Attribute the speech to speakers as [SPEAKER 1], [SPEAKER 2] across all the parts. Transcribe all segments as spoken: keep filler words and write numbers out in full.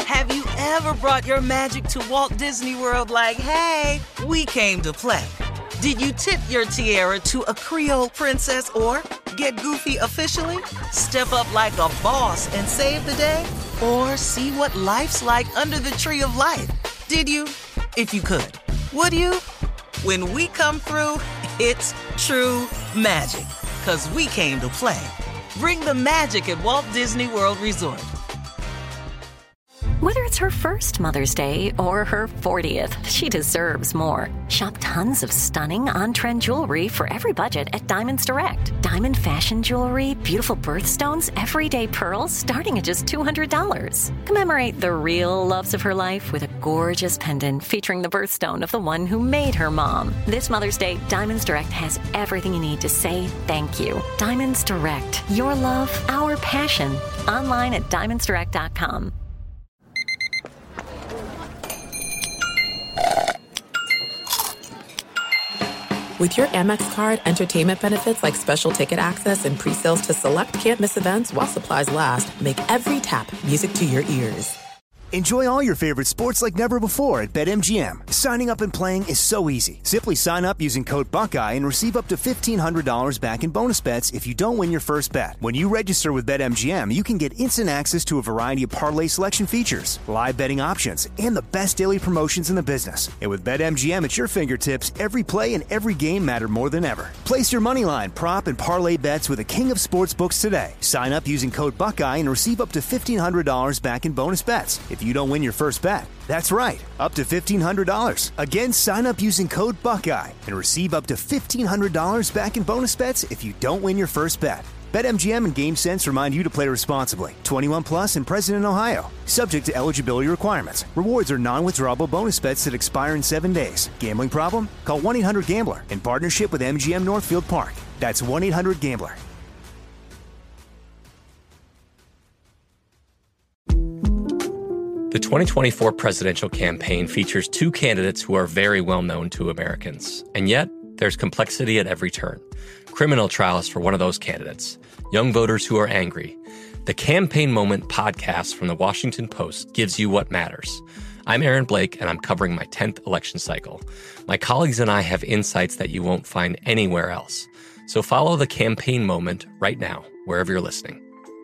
[SPEAKER 1] Have you ever brought your magic to Walt Disney World like, hey, we came to play? Did you tip your tiara to a Creole princess or get goofy officially? Step up like a boss and save the day? Or see what life's like under the tree of life? Did you? If you could. Would you? When we come through, it's true magic. 'Cause we came to play. Bring the magic at Walt Disney World Resort.
[SPEAKER 2] Whether it's her first Mother's Day or her fortieth, she deserves more. Shop tons of stunning on-trend jewelry for every budget at Diamonds Direct. Diamond fashion jewelry, beautiful birthstones, everyday pearls starting at just two hundred dollars. Commemorate the real loves of her life with a gorgeous pendant featuring the birthstone of the one who made her mom. This Mother's Day, Diamonds Direct has everything you need to say thank you. Diamonds Direct. Your love, our passion. Online at diamonds direct dot com.
[SPEAKER 3] With your Amex card, entertainment benefits like special ticket access and pre-sales to select can't-miss events while supplies last make every tap music to your ears.
[SPEAKER 4] Enjoy all your favorite sports like never before at BetMGM. Signing up and playing is so easy. Simply sign up using code Buckeye and receive up to fifteen hundred dollars back in bonus bets if you don't win your first bet. When you register with BetMGM, you can get instant access to a variety of parlay selection features, live betting options, and the best daily promotions in the business. And with BetMGM at your fingertips, every play and every game matter more than ever. Place your moneyline, prop, and parlay bets with the king of sportsbooks today. Sign up using code Buckeye and receive up to fifteen hundred dollars back in bonus bets if you don't win your first bet. That's right, up to fifteen hundred dollars. Again, sign up using code Buckeye and receive up to fifteen hundred dollars back in bonus bets if you don't win your first bet. BetMGM and GameSense remind you to play responsibly. twenty-one plus and present in Ohio. Subject to eligibility requirements. Rewards are non-withdrawable bonus bets that expire in seven days. Gambling problem? Call one eight hundred gambler in partnership with M G M Northfield Park. That's one eight hundred gambler.
[SPEAKER 5] The twenty twenty-four presidential campaign features two candidates who are very well known to Americans. And yet, there's complexity at every turn. Criminal trials for one of those candidates. Young voters who are angry. The Campaign Moment podcast from the Washington Post gives you what matters. I'm Aaron Blake, and I'm covering my tenth election cycle. My colleagues and I have insights that you won't find anywhere else. So follow The Campaign Moment right now, wherever you're listening.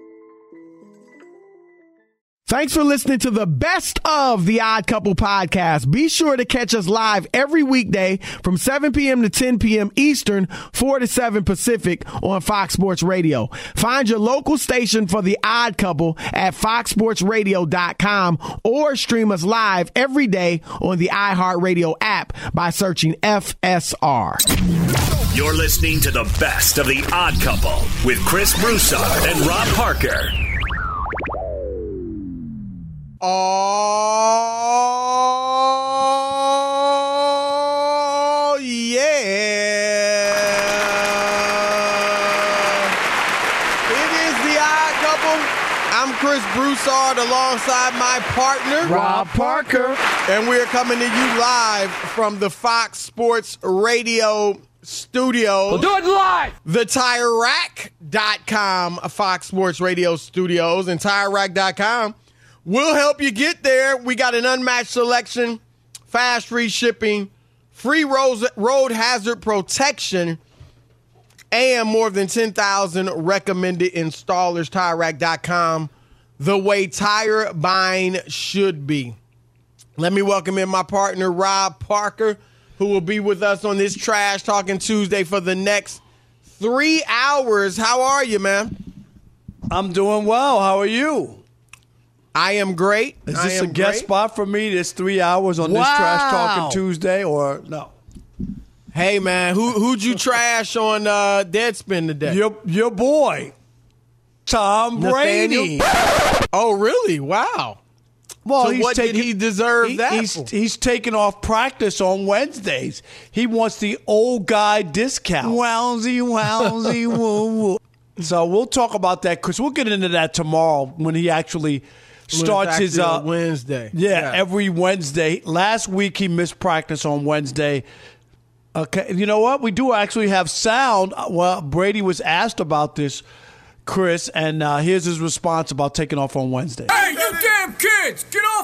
[SPEAKER 6] Thanks for listening to the best of the Odd Couple podcast. Be sure to catch us live every weekday from seven p.m. to ten p.m. Eastern, four to seven Pacific on Fox Sports Radio. Find your local station for the Odd Couple at fox sports radio dot com or stream us live every day on the iHeartRadio app by searching F S R.
[SPEAKER 7] You're listening to the best of the Odd Couple with Chris Broussard and Rob Parker.
[SPEAKER 6] Oh, yeah. It is the Odd Couple. I'm Chris Broussard alongside my partner,
[SPEAKER 8] Rob Parker.
[SPEAKER 6] And we're coming to you live from the Fox Sports Radio studio.
[SPEAKER 8] We'll do it live.
[SPEAKER 6] The Tire Rack dot com Fox Sports Radio studios and Tire Rack dot com. We'll help you get there. We got an unmatched selection, fast free shipping, free road, road hazard protection, and more than ten thousand recommended installers. Tire Rack dot com, the way tire buying should be. Let me welcome in my partner, Rob Parker, who will be with us on this Trash Talking Tuesday for the next three hours. How are you, man?
[SPEAKER 8] I'm doing well. How are you?
[SPEAKER 6] I am great.
[SPEAKER 8] Is
[SPEAKER 6] I
[SPEAKER 8] this
[SPEAKER 6] am
[SPEAKER 8] a guest
[SPEAKER 6] great.
[SPEAKER 8] spot for me this three hours on
[SPEAKER 6] Wow.
[SPEAKER 8] this Trash Talking Tuesday, or no?
[SPEAKER 6] Hey, man, who, who'd you trash on uh, Deadspin today?
[SPEAKER 8] Your, your boy, Tom Brady.
[SPEAKER 6] Nathaniel? Oh, really? Wow.
[SPEAKER 8] Well,
[SPEAKER 6] so
[SPEAKER 8] he's
[SPEAKER 6] what
[SPEAKER 8] taking,
[SPEAKER 6] did he deserve
[SPEAKER 8] he,
[SPEAKER 6] that
[SPEAKER 8] he's,
[SPEAKER 6] for?
[SPEAKER 8] he's taking off practice on Wednesdays. He wants the old guy discount. Wowsy, wowsy, woo, woo. So we'll talk about that, Chris. We'll get into that tomorrow when he actually starts his uh,
[SPEAKER 6] Wednesday.
[SPEAKER 8] Yeah,
[SPEAKER 6] yeah,
[SPEAKER 8] every Wednesday. Last week he missed practice on Wednesday. Okay, you know what? We do actually have sound. Well, Brady was asked about this, Chris, and uh, here's his response about taking off on Wednesday.
[SPEAKER 9] Hey, you damn kids, get off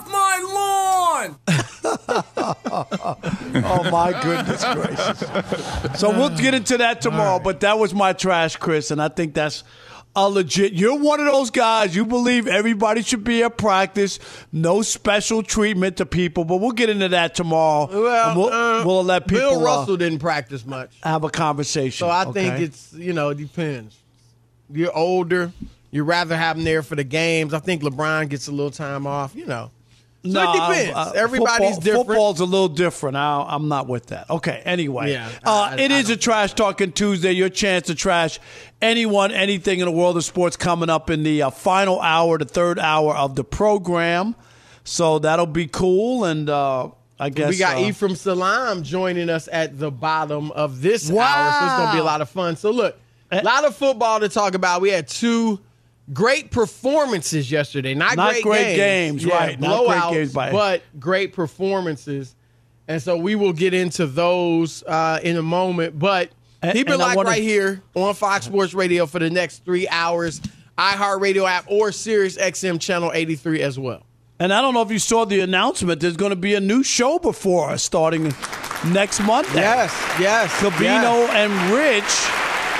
[SPEAKER 8] Oh, my goodness gracious. So we'll get into that tomorrow, right. But that was my trash, Chris, and I think that's a legit. You're one of those guys. You believe everybody should be at practice, no special treatment to people, but we'll get into that tomorrow.
[SPEAKER 6] Well,
[SPEAKER 8] we'll,
[SPEAKER 6] uh,
[SPEAKER 8] we'll let people
[SPEAKER 6] Bill Russell
[SPEAKER 8] uh,
[SPEAKER 6] didn't practice much.
[SPEAKER 8] Have a conversation.
[SPEAKER 6] So I
[SPEAKER 8] okay?
[SPEAKER 6] think it's, you know, it depends. You're older. You'd rather have him there for the games. I think LeBron gets a little time off, you know. So
[SPEAKER 8] no,
[SPEAKER 6] it depends.
[SPEAKER 8] Uh,
[SPEAKER 6] Everybody's
[SPEAKER 8] football,
[SPEAKER 6] different.
[SPEAKER 8] Football's a little different. I, I'm not with that. Okay, anyway.
[SPEAKER 6] Yeah,
[SPEAKER 8] uh,
[SPEAKER 6] I,
[SPEAKER 8] it
[SPEAKER 6] I
[SPEAKER 8] is a Trash Talking Tuesday. Your chance to trash anyone, anything in the world of sports coming up in the uh, final hour, the third hour of the program. So that'll be cool. And uh, I guess
[SPEAKER 6] we got
[SPEAKER 8] uh,
[SPEAKER 6] Ephraim Salam joining us at the bottom of this
[SPEAKER 8] wow.
[SPEAKER 6] hour. So it's going to be a lot of fun. So look, a lot of football to talk about. We had two great performances yesterday. Not,
[SPEAKER 8] Not
[SPEAKER 6] great,
[SPEAKER 8] great
[SPEAKER 6] games.
[SPEAKER 8] games,
[SPEAKER 6] yeah,
[SPEAKER 8] right. Not
[SPEAKER 6] blowouts,
[SPEAKER 8] great games by-
[SPEAKER 6] but great performances. And so we will get into those uh, in a moment. But
[SPEAKER 8] and,
[SPEAKER 6] keep it
[SPEAKER 8] locked
[SPEAKER 6] wanna-
[SPEAKER 8] right
[SPEAKER 6] here on Fox Sports Radio for the next three hours. iHeartRadio app or Sirius X M Channel eighty-three as well.
[SPEAKER 8] And I don't know if you saw the announcement. There's going to be a new show before us starting next Monday.
[SPEAKER 6] Yes, yes.
[SPEAKER 8] Covino
[SPEAKER 6] yes.
[SPEAKER 8] and Rich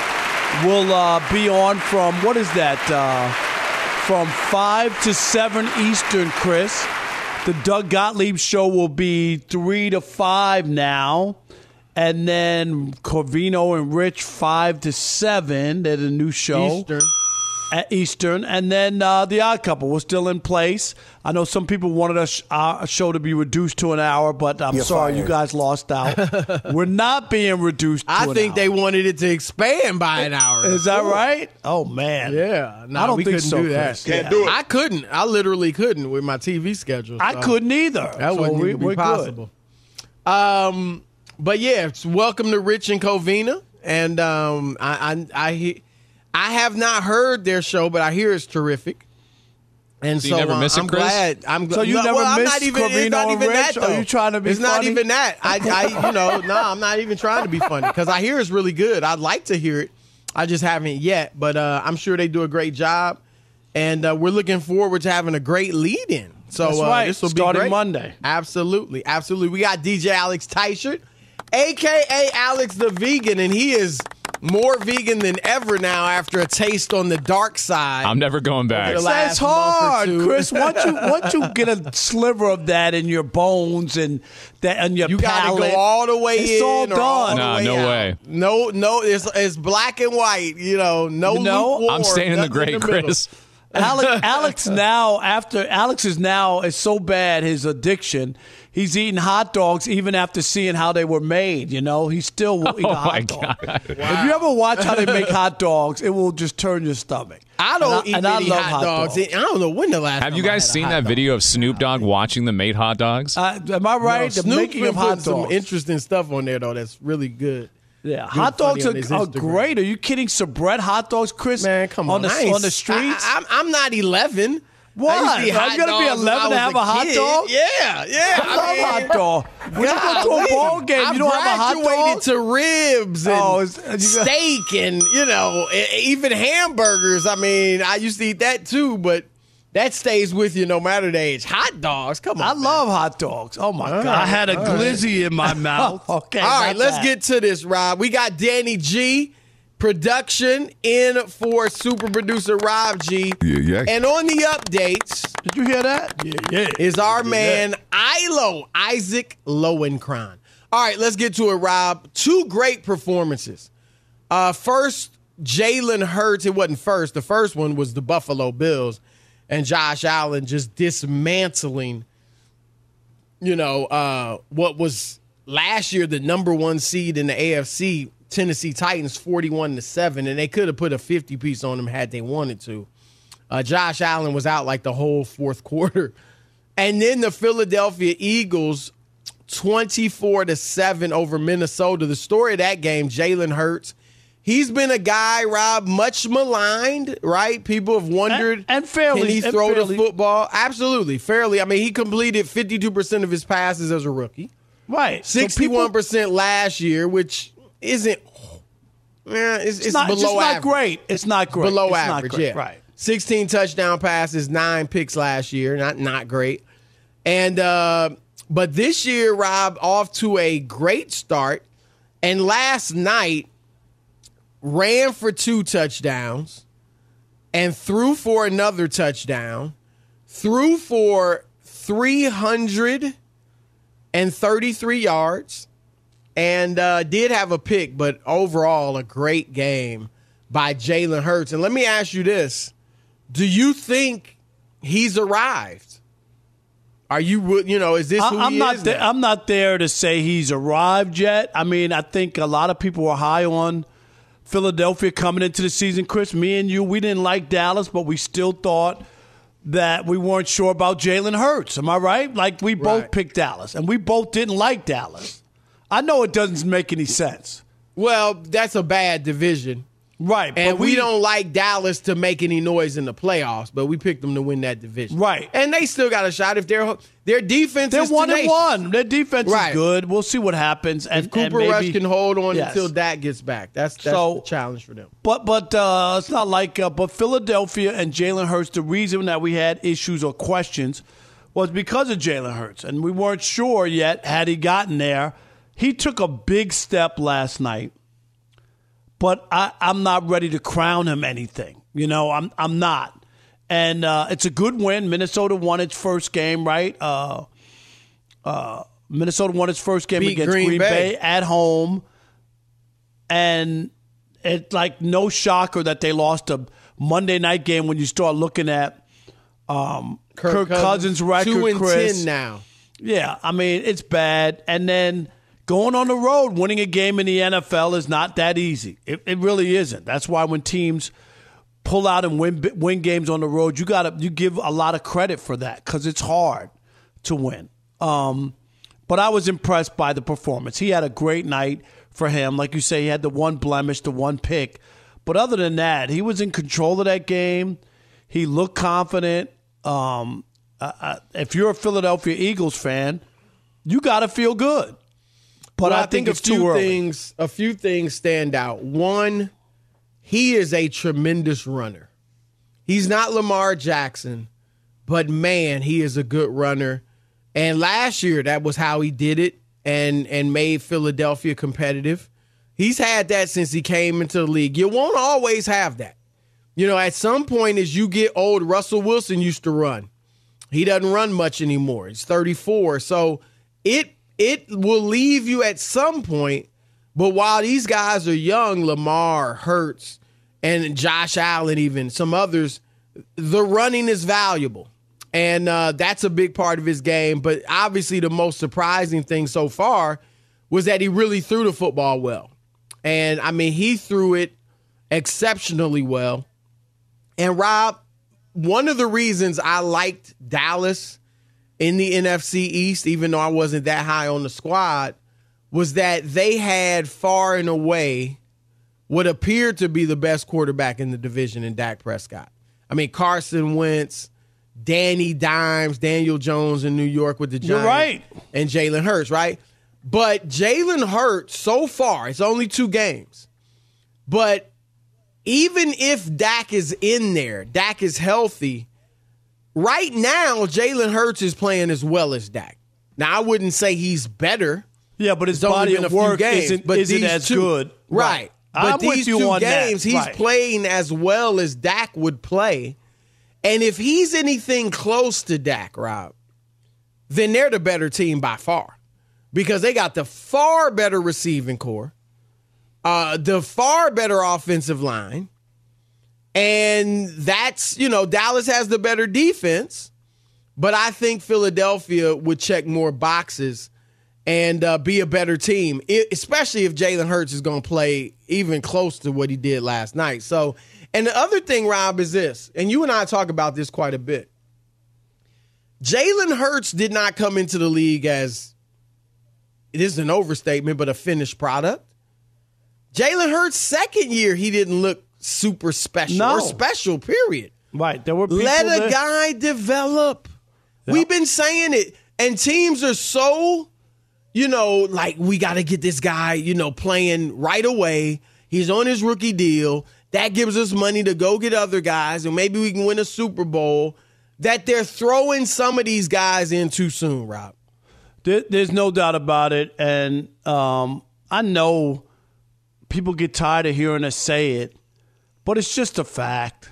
[SPEAKER 8] will uh, be on from, what is that, uh, from five to seven Eastern, Chris. The Doug Gottlieb show will be three to five now. And then Covino and Rich, five to seven. They're the new show.
[SPEAKER 6] Eastern.
[SPEAKER 8] At Eastern. And then uh, The Odd Couple was still in place. I know some people wanted a, sh- our show to be reduced to an hour, but I'm
[SPEAKER 4] You're
[SPEAKER 8] sorry,
[SPEAKER 4] fired.
[SPEAKER 8] you guys lost out. We're not being reduced to
[SPEAKER 6] I
[SPEAKER 8] an
[SPEAKER 6] think
[SPEAKER 8] hour.
[SPEAKER 6] they wanted it to expand by an hour.
[SPEAKER 8] Is that right? Oh, man.
[SPEAKER 6] Yeah. No,
[SPEAKER 8] I don't
[SPEAKER 6] we
[SPEAKER 8] think
[SPEAKER 6] couldn't
[SPEAKER 8] so,
[SPEAKER 6] do that.
[SPEAKER 8] Chris. Can't
[SPEAKER 6] do it. I couldn't. I literally couldn't with my T V schedule.
[SPEAKER 8] I
[SPEAKER 6] so
[SPEAKER 8] couldn't either.
[SPEAKER 6] That
[SPEAKER 8] so
[SPEAKER 6] wouldn't
[SPEAKER 8] we,
[SPEAKER 6] even be
[SPEAKER 8] we're
[SPEAKER 6] possible.
[SPEAKER 8] Good.
[SPEAKER 6] Um, but yeah, it's welcome to Rich and Covina. And um, I, I, I, I have not heard their show, but I hear it's terrific. And
[SPEAKER 9] so,
[SPEAKER 6] so
[SPEAKER 9] you never
[SPEAKER 6] uh,
[SPEAKER 9] miss it,
[SPEAKER 6] I'm
[SPEAKER 9] Chris?
[SPEAKER 6] glad. I'm glad.
[SPEAKER 8] So you
[SPEAKER 6] no,
[SPEAKER 8] never
[SPEAKER 6] well, I'm
[SPEAKER 8] missed
[SPEAKER 6] not even,
[SPEAKER 8] Covino
[SPEAKER 6] it's not
[SPEAKER 8] and
[SPEAKER 6] even
[SPEAKER 8] Rich?
[SPEAKER 6] that, though.
[SPEAKER 8] Are you trying to be
[SPEAKER 6] It's
[SPEAKER 8] funny?
[SPEAKER 6] not even that. I, I, you know, no, I'm not even trying to be funny because I hear it's really good. I'd like to hear it. I just haven't yet, but uh, I'm sure they do a great job. And uh, we're looking forward to having a great lead-in. So
[SPEAKER 8] That's
[SPEAKER 6] uh,
[SPEAKER 8] right.
[SPEAKER 6] this will be
[SPEAKER 8] Starting
[SPEAKER 6] great.
[SPEAKER 8] Monday.
[SPEAKER 6] Absolutely, absolutely. We got D J Alex Teichert, a k a. Alex the Vegan, and he is more vegan than ever now after a taste on the dark side.
[SPEAKER 9] I'm never going back.
[SPEAKER 6] The last
[SPEAKER 8] That's
[SPEAKER 6] month or
[SPEAKER 8] hard,
[SPEAKER 6] two.
[SPEAKER 8] Chris. Once you once you get a sliver of that in your bones and that and your
[SPEAKER 6] You got to
[SPEAKER 8] palate,
[SPEAKER 6] go all the way
[SPEAKER 8] it's
[SPEAKER 6] in.
[SPEAKER 8] all
[SPEAKER 6] or
[SPEAKER 8] done.
[SPEAKER 6] all the
[SPEAKER 9] Nah,
[SPEAKER 6] way
[SPEAKER 9] no
[SPEAKER 6] out.
[SPEAKER 9] way.
[SPEAKER 6] No, no. It's it's black and white. You know, no.
[SPEAKER 8] No,
[SPEAKER 6] lukewarm,
[SPEAKER 9] I'm staying in the
[SPEAKER 6] nothing
[SPEAKER 9] gray,
[SPEAKER 6] middle.
[SPEAKER 9] Chris.
[SPEAKER 8] Alex, Alex now after Alex is now is so bad his addiction. He's eating hot dogs even after seeing how they were made. You know, he's still eating
[SPEAKER 9] Oh,
[SPEAKER 8] a hot
[SPEAKER 9] my
[SPEAKER 8] dog.
[SPEAKER 9] God.
[SPEAKER 8] If you ever watch how they make hot dogs, it will just turn your stomach.
[SPEAKER 6] I don't
[SPEAKER 8] And I-
[SPEAKER 6] eat
[SPEAKER 8] and I
[SPEAKER 6] any
[SPEAKER 8] love
[SPEAKER 6] hot,
[SPEAKER 8] hot
[SPEAKER 6] dogs.
[SPEAKER 8] dogs.
[SPEAKER 6] I don't know when the last.
[SPEAKER 9] Have you
[SPEAKER 6] time I
[SPEAKER 9] guys
[SPEAKER 6] had a
[SPEAKER 9] seen
[SPEAKER 6] hot
[SPEAKER 9] that
[SPEAKER 6] dog.
[SPEAKER 9] video of Snoop Dogg watching the made hot dogs?
[SPEAKER 8] Uh, am I right?
[SPEAKER 6] No,
[SPEAKER 8] the
[SPEAKER 6] Snoop
[SPEAKER 8] making
[SPEAKER 6] been
[SPEAKER 8] of hot
[SPEAKER 6] putting some
[SPEAKER 8] dogs.
[SPEAKER 6] interesting stuff on there though. That's really good.
[SPEAKER 8] Yeah,
[SPEAKER 6] Good
[SPEAKER 8] hot dogs
[SPEAKER 6] funny
[SPEAKER 8] are,
[SPEAKER 6] on his
[SPEAKER 8] are
[SPEAKER 6] Instagram.
[SPEAKER 8] great. Are you kidding? Sabret hot dogs, Chris?
[SPEAKER 6] Man, come on.
[SPEAKER 8] on the
[SPEAKER 6] I ain't-
[SPEAKER 8] on the streets.
[SPEAKER 6] I, I, I'm not eleven.
[SPEAKER 8] What?
[SPEAKER 6] I used to eat
[SPEAKER 8] Are
[SPEAKER 6] hot
[SPEAKER 8] you gonna be
[SPEAKER 6] dogs when
[SPEAKER 8] eleven
[SPEAKER 6] I
[SPEAKER 8] to have
[SPEAKER 6] was
[SPEAKER 8] a hot
[SPEAKER 6] kid.
[SPEAKER 8] dog?
[SPEAKER 6] Yeah, yeah.
[SPEAKER 8] I love
[SPEAKER 6] mean,
[SPEAKER 8] hot dog. When you go to a
[SPEAKER 6] golly.
[SPEAKER 8] ball game,
[SPEAKER 6] I've
[SPEAKER 8] you don't have a hot
[SPEAKER 6] graduated
[SPEAKER 8] dog.
[SPEAKER 6] to ribs and
[SPEAKER 8] Oh, is- you got-
[SPEAKER 6] steak and you know e- even hamburgers. I mean, I used to eat that too, but that stays with you no matter the age. Hot dogs, come on.
[SPEAKER 8] I
[SPEAKER 6] man.
[SPEAKER 8] love hot dogs. Oh my god!
[SPEAKER 6] right,
[SPEAKER 8] I had a
[SPEAKER 6] all
[SPEAKER 8] glizzy in my mouth. Okay,
[SPEAKER 6] All right,
[SPEAKER 8] not
[SPEAKER 6] let's
[SPEAKER 8] that.
[SPEAKER 6] get to this, Rob. We got Danny G, production in for super producer Rob G.
[SPEAKER 10] Yeah, yeah.
[SPEAKER 6] And on the updates
[SPEAKER 8] Did you hear that? Yeah, yeah.
[SPEAKER 6] is our man Ilo, Isaac Lowenkron. All right, let's get to it, Rob. Two great performances. Uh, first, Jalen Hurts. It wasn't first. The first one was the Buffalo Bills and Josh Allen just dismantling, you know, uh, what was last year the number one seed in the A F C, Tennessee Titans, forty-one to seven, and they could have put a fifty piece on them had they wanted to. Uh, Josh Allen was out like the whole fourth quarter. And then the Philadelphia Eagles, twenty-four to seven over Minnesota. The story of that game, Jalen Hurts. He's been a guy, Rob, much maligned, right? People have wondered,
[SPEAKER 8] And- and fairly-
[SPEAKER 6] can he
[SPEAKER 8] and
[SPEAKER 6] throw
[SPEAKER 8] fairly.
[SPEAKER 6] the football? Absolutely, fairly. I mean, he completed fifty-two percent of his passes as a rookie.
[SPEAKER 8] Right. So
[SPEAKER 6] sixty-one percent
[SPEAKER 8] people-
[SPEAKER 6] last year, which isn't, yeah, it's, it's,
[SPEAKER 8] It's, not,
[SPEAKER 6] below
[SPEAKER 8] it's just not
[SPEAKER 6] average.
[SPEAKER 8] great. It's not great.
[SPEAKER 6] Below
[SPEAKER 8] It's
[SPEAKER 6] average,
[SPEAKER 8] not great.
[SPEAKER 6] yeah.
[SPEAKER 8] Right.
[SPEAKER 6] sixteen touchdown passes, nine picks last year. Not not great. And uh, But this year, Rob, off to a great start. And last night, ran for two touchdowns and threw for another touchdown. Threw for three hundred thirty-three yards. And uh, did have a pick, but overall, a great game by Jalen Hurts. And let me ask you this. Do you think he's arrived? Are you, you know, is this who
[SPEAKER 8] I'm
[SPEAKER 6] he
[SPEAKER 8] not
[SPEAKER 6] is
[SPEAKER 8] th-
[SPEAKER 6] now?
[SPEAKER 8] I'm not there to say he's arrived yet. I mean, I think a lot of people were high on Philadelphia coming into the season. Chris, me and you, we didn't like Dallas, but we still thought that we weren't sure about Jalen Hurts. Am I right? Like, we both
[SPEAKER 6] Right.
[SPEAKER 8] picked Dallas, and we both didn't like Dallas. I know it doesn't make any sense.
[SPEAKER 6] Well, that's a bad division.
[SPEAKER 8] Right.
[SPEAKER 6] And
[SPEAKER 8] but
[SPEAKER 6] we, don't like Dallas to make any noise in the playoffs, but we picked them to win that division.
[SPEAKER 8] Right.
[SPEAKER 6] And they still got a shot if their their defense
[SPEAKER 8] They're
[SPEAKER 6] is
[SPEAKER 8] one and
[SPEAKER 6] tenacious.
[SPEAKER 8] one. Their defense
[SPEAKER 6] Right.
[SPEAKER 8] is good. We'll see what happens. And,
[SPEAKER 6] If Cooper
[SPEAKER 8] and maybe,
[SPEAKER 6] Rush can hold on
[SPEAKER 8] Yes.
[SPEAKER 6] until Dak gets back. That's, that's
[SPEAKER 8] So-
[SPEAKER 6] the challenge for them.
[SPEAKER 8] But but uh, it's not like uh, but Philadelphia and Jalen Hurts. The reason that we had issues or questions was because of Jalen Hurts, and we weren't sure yet had he gotten there. He took a big step last night, but I, I'm not ready to crown him anything. You know, I'm I'm not. And uh, it's a good win. Minnesota won its first game, right? Uh, uh, Minnesota won its first game
[SPEAKER 6] Beat
[SPEAKER 8] against
[SPEAKER 6] Green
[SPEAKER 8] Green,
[SPEAKER 6] Bay.
[SPEAKER 8] Bay at home, and it's like no shocker that they lost a Monday night game when you start looking at um, Kirk, Cousins' record.
[SPEAKER 6] two and
[SPEAKER 8] Chris.
[SPEAKER 6] ten now.
[SPEAKER 8] Yeah, I mean, it's bad. And then going on the road, winning a game in the N F L is not that easy. It, it really isn't. That's why when teams pull out and win win games on the road, you got to you give a lot of credit for that because it's hard to win. Um, but I was impressed by the performance. He had a great night for him. Like you say, he had the one blemish, the one pick. But other than that, he was in control of that game. He looked confident. Um, uh, if you're a Philadelphia Eagles fan, you got to feel good. But
[SPEAKER 6] Well,
[SPEAKER 8] I, think,
[SPEAKER 6] a
[SPEAKER 8] it's
[SPEAKER 6] few
[SPEAKER 8] too early.
[SPEAKER 6] things. A few things stand out. One, he is a tremendous runner. He's not Lamar Jackson, but man, he is a good runner. And last year, that was how he did it and and made Philadelphia competitive. He's had that since he came into the league. You won't always have that. You know, at some point as you get old, Russell Wilson used to run. He doesn't run much anymore. He's thirty-four. So it it will leave you at some point. But while these guys are young, Lamar, Hurts, and Josh Allen, even some others, the running is valuable. And uh, that's a big part of his game. But obviously the most surprising thing so far was that he really threw the football well. And, I mean, he threw it exceptionally well. And, Rob, one of the reasons I liked Dallas in the N F C East, even though I wasn't that high on the squad, was that they had far and away what appeared to be the best quarterback in the division in Dak Prescott. I mean, Carson Wentz, Danny Dimes, Daniel Jones in New York with the Giants.
[SPEAKER 8] You're right.
[SPEAKER 6] And Jalen Hurts, right? But Jalen Hurts, so far, it's only two games. But even if Dak is in there, Dak is healthy, right now, Jalen Hurts is playing as well as Dak. Now, I wouldn't say he's better.
[SPEAKER 8] Yeah, but his
[SPEAKER 6] It's only
[SPEAKER 8] body
[SPEAKER 6] been a
[SPEAKER 8] of
[SPEAKER 6] few
[SPEAKER 8] work
[SPEAKER 6] games,
[SPEAKER 8] isn't,
[SPEAKER 6] but
[SPEAKER 8] isn't
[SPEAKER 6] these
[SPEAKER 8] as
[SPEAKER 6] two-
[SPEAKER 8] good.
[SPEAKER 6] Right. But
[SPEAKER 8] I'm
[SPEAKER 6] these
[SPEAKER 8] with you
[SPEAKER 6] two
[SPEAKER 8] on
[SPEAKER 6] games,
[SPEAKER 8] that.
[SPEAKER 6] he's
[SPEAKER 8] Right.
[SPEAKER 6] playing as well as Dak would play. And if he's anything close to Dak, Rob, then they're the better team by far. Because they got the far better receiving core, uh, the far better offensive line, and that's, you know, Dallas has the better defense, but I think Philadelphia would check more boxes and uh, be a better team, I- especially if Jalen Hurts is going to play even close to what he did last night. So, and the other thing, Rob, is this, and you and I talk about this quite a bit. Jalen Hurts did not come into the league as, it is an overstatement, but a finished product. Jalen Hurts' second year, he didn't look super special
[SPEAKER 8] No.
[SPEAKER 6] or special, period.
[SPEAKER 8] Right. There were people
[SPEAKER 6] Let a
[SPEAKER 8] that-
[SPEAKER 6] guy develop. We've been saying it. And teams are so, you know, like, we got to get this guy, you know, playing right away. He's on his rookie deal. That gives us money to go get other guys, and maybe we can win a Super Bowl. That they're throwing some of these guys in too soon, Rob.
[SPEAKER 8] There, there's no doubt about it. And um, I know people get tired of hearing us say it, but it's just a fact.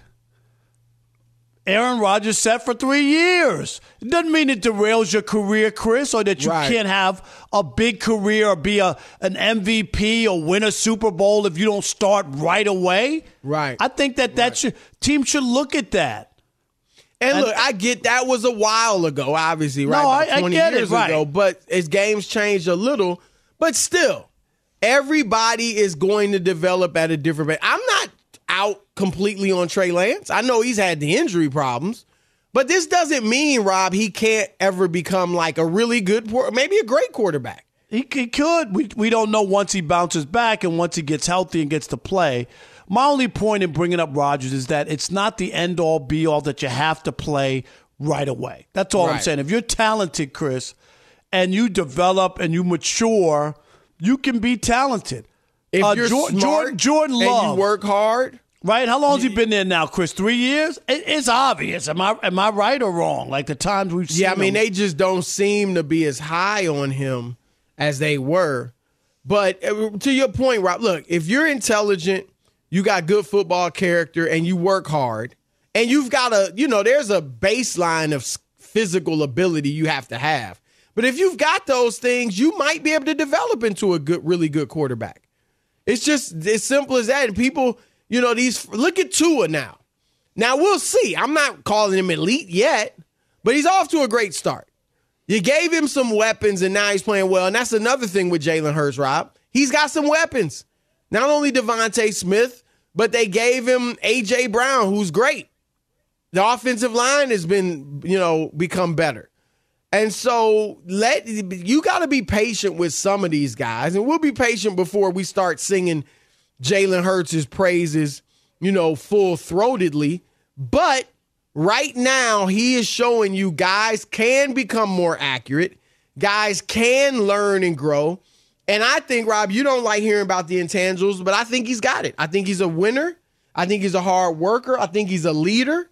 [SPEAKER 8] Aaron Rodgers set for three years. It doesn't mean it derails your career, Chris, or that you
[SPEAKER 6] right.
[SPEAKER 8] can't have a big career or be a an M V P or win a Super Bowl if you don't start right away.
[SPEAKER 6] Right.
[SPEAKER 8] I think that that
[SPEAKER 6] right.
[SPEAKER 8] should, team should look at that.
[SPEAKER 6] And,
[SPEAKER 8] and
[SPEAKER 6] look, I get that was a while ago, obviously, right?
[SPEAKER 8] No,
[SPEAKER 6] About
[SPEAKER 8] I,
[SPEAKER 6] twenty
[SPEAKER 8] I get
[SPEAKER 6] years
[SPEAKER 8] it, right.
[SPEAKER 6] ago. But as games changed a little, but still, everybody is going to develop at a different rate. I'm not out completely on Trey Lance. I know he's had the injury problems, but this doesn't mean, Rob, he can't ever become like a really good, maybe a great quarterback.
[SPEAKER 8] He, he could. We we don't know once he bounces back and once he gets healthy and gets to play. My only point in bringing up Rodgers is that it's not the end-all, be-all that you have to play right away. That's all right. I'm saying. If you're talented, Chris, and you develop and you mature, you can be talented.
[SPEAKER 6] If
[SPEAKER 8] uh,
[SPEAKER 6] you're
[SPEAKER 8] Jordan,
[SPEAKER 6] smart
[SPEAKER 8] Jordan, Jordan Love,
[SPEAKER 6] and you work hard.
[SPEAKER 8] Right? How long has he been there now, Chris? Three years? It, it's obvious. Am I am I right or wrong? Like the times we've seen
[SPEAKER 6] Yeah, I mean,
[SPEAKER 8] him.
[SPEAKER 6] they just don't seem to be as high on him as they were. But uh, to your point, Rob, look, if you're intelligent, you got good football character, and you work hard, and you've got a, you know, there's a baseline of physical ability you have to have. But if you've got those things, you might be able to develop into a good, really good quarterback. It's just as simple as that. And people, you know, these look at Tua now. Now, we'll see. I'm not calling him elite yet, but he's off to a great start. You gave him some weapons, and now he's playing well. And that's another thing with Jalen Hurts, Rob. He's got some weapons. Not only Devontae Smith, but they gave him A J. Brown, who's great. The offensive line has been, you know, become better. And so let you got to be patient with some of these guys, and we'll be patient before we start singing Jalen Hurts' praises, you know, full-throatedly. But right now, he is showing you guys can become more accurate. Guys can learn and grow. And I think, Rob, you don't like hearing about the intangibles, but I think he's got it. I think he's a winner. I think he's a hard worker. I think he's a leader.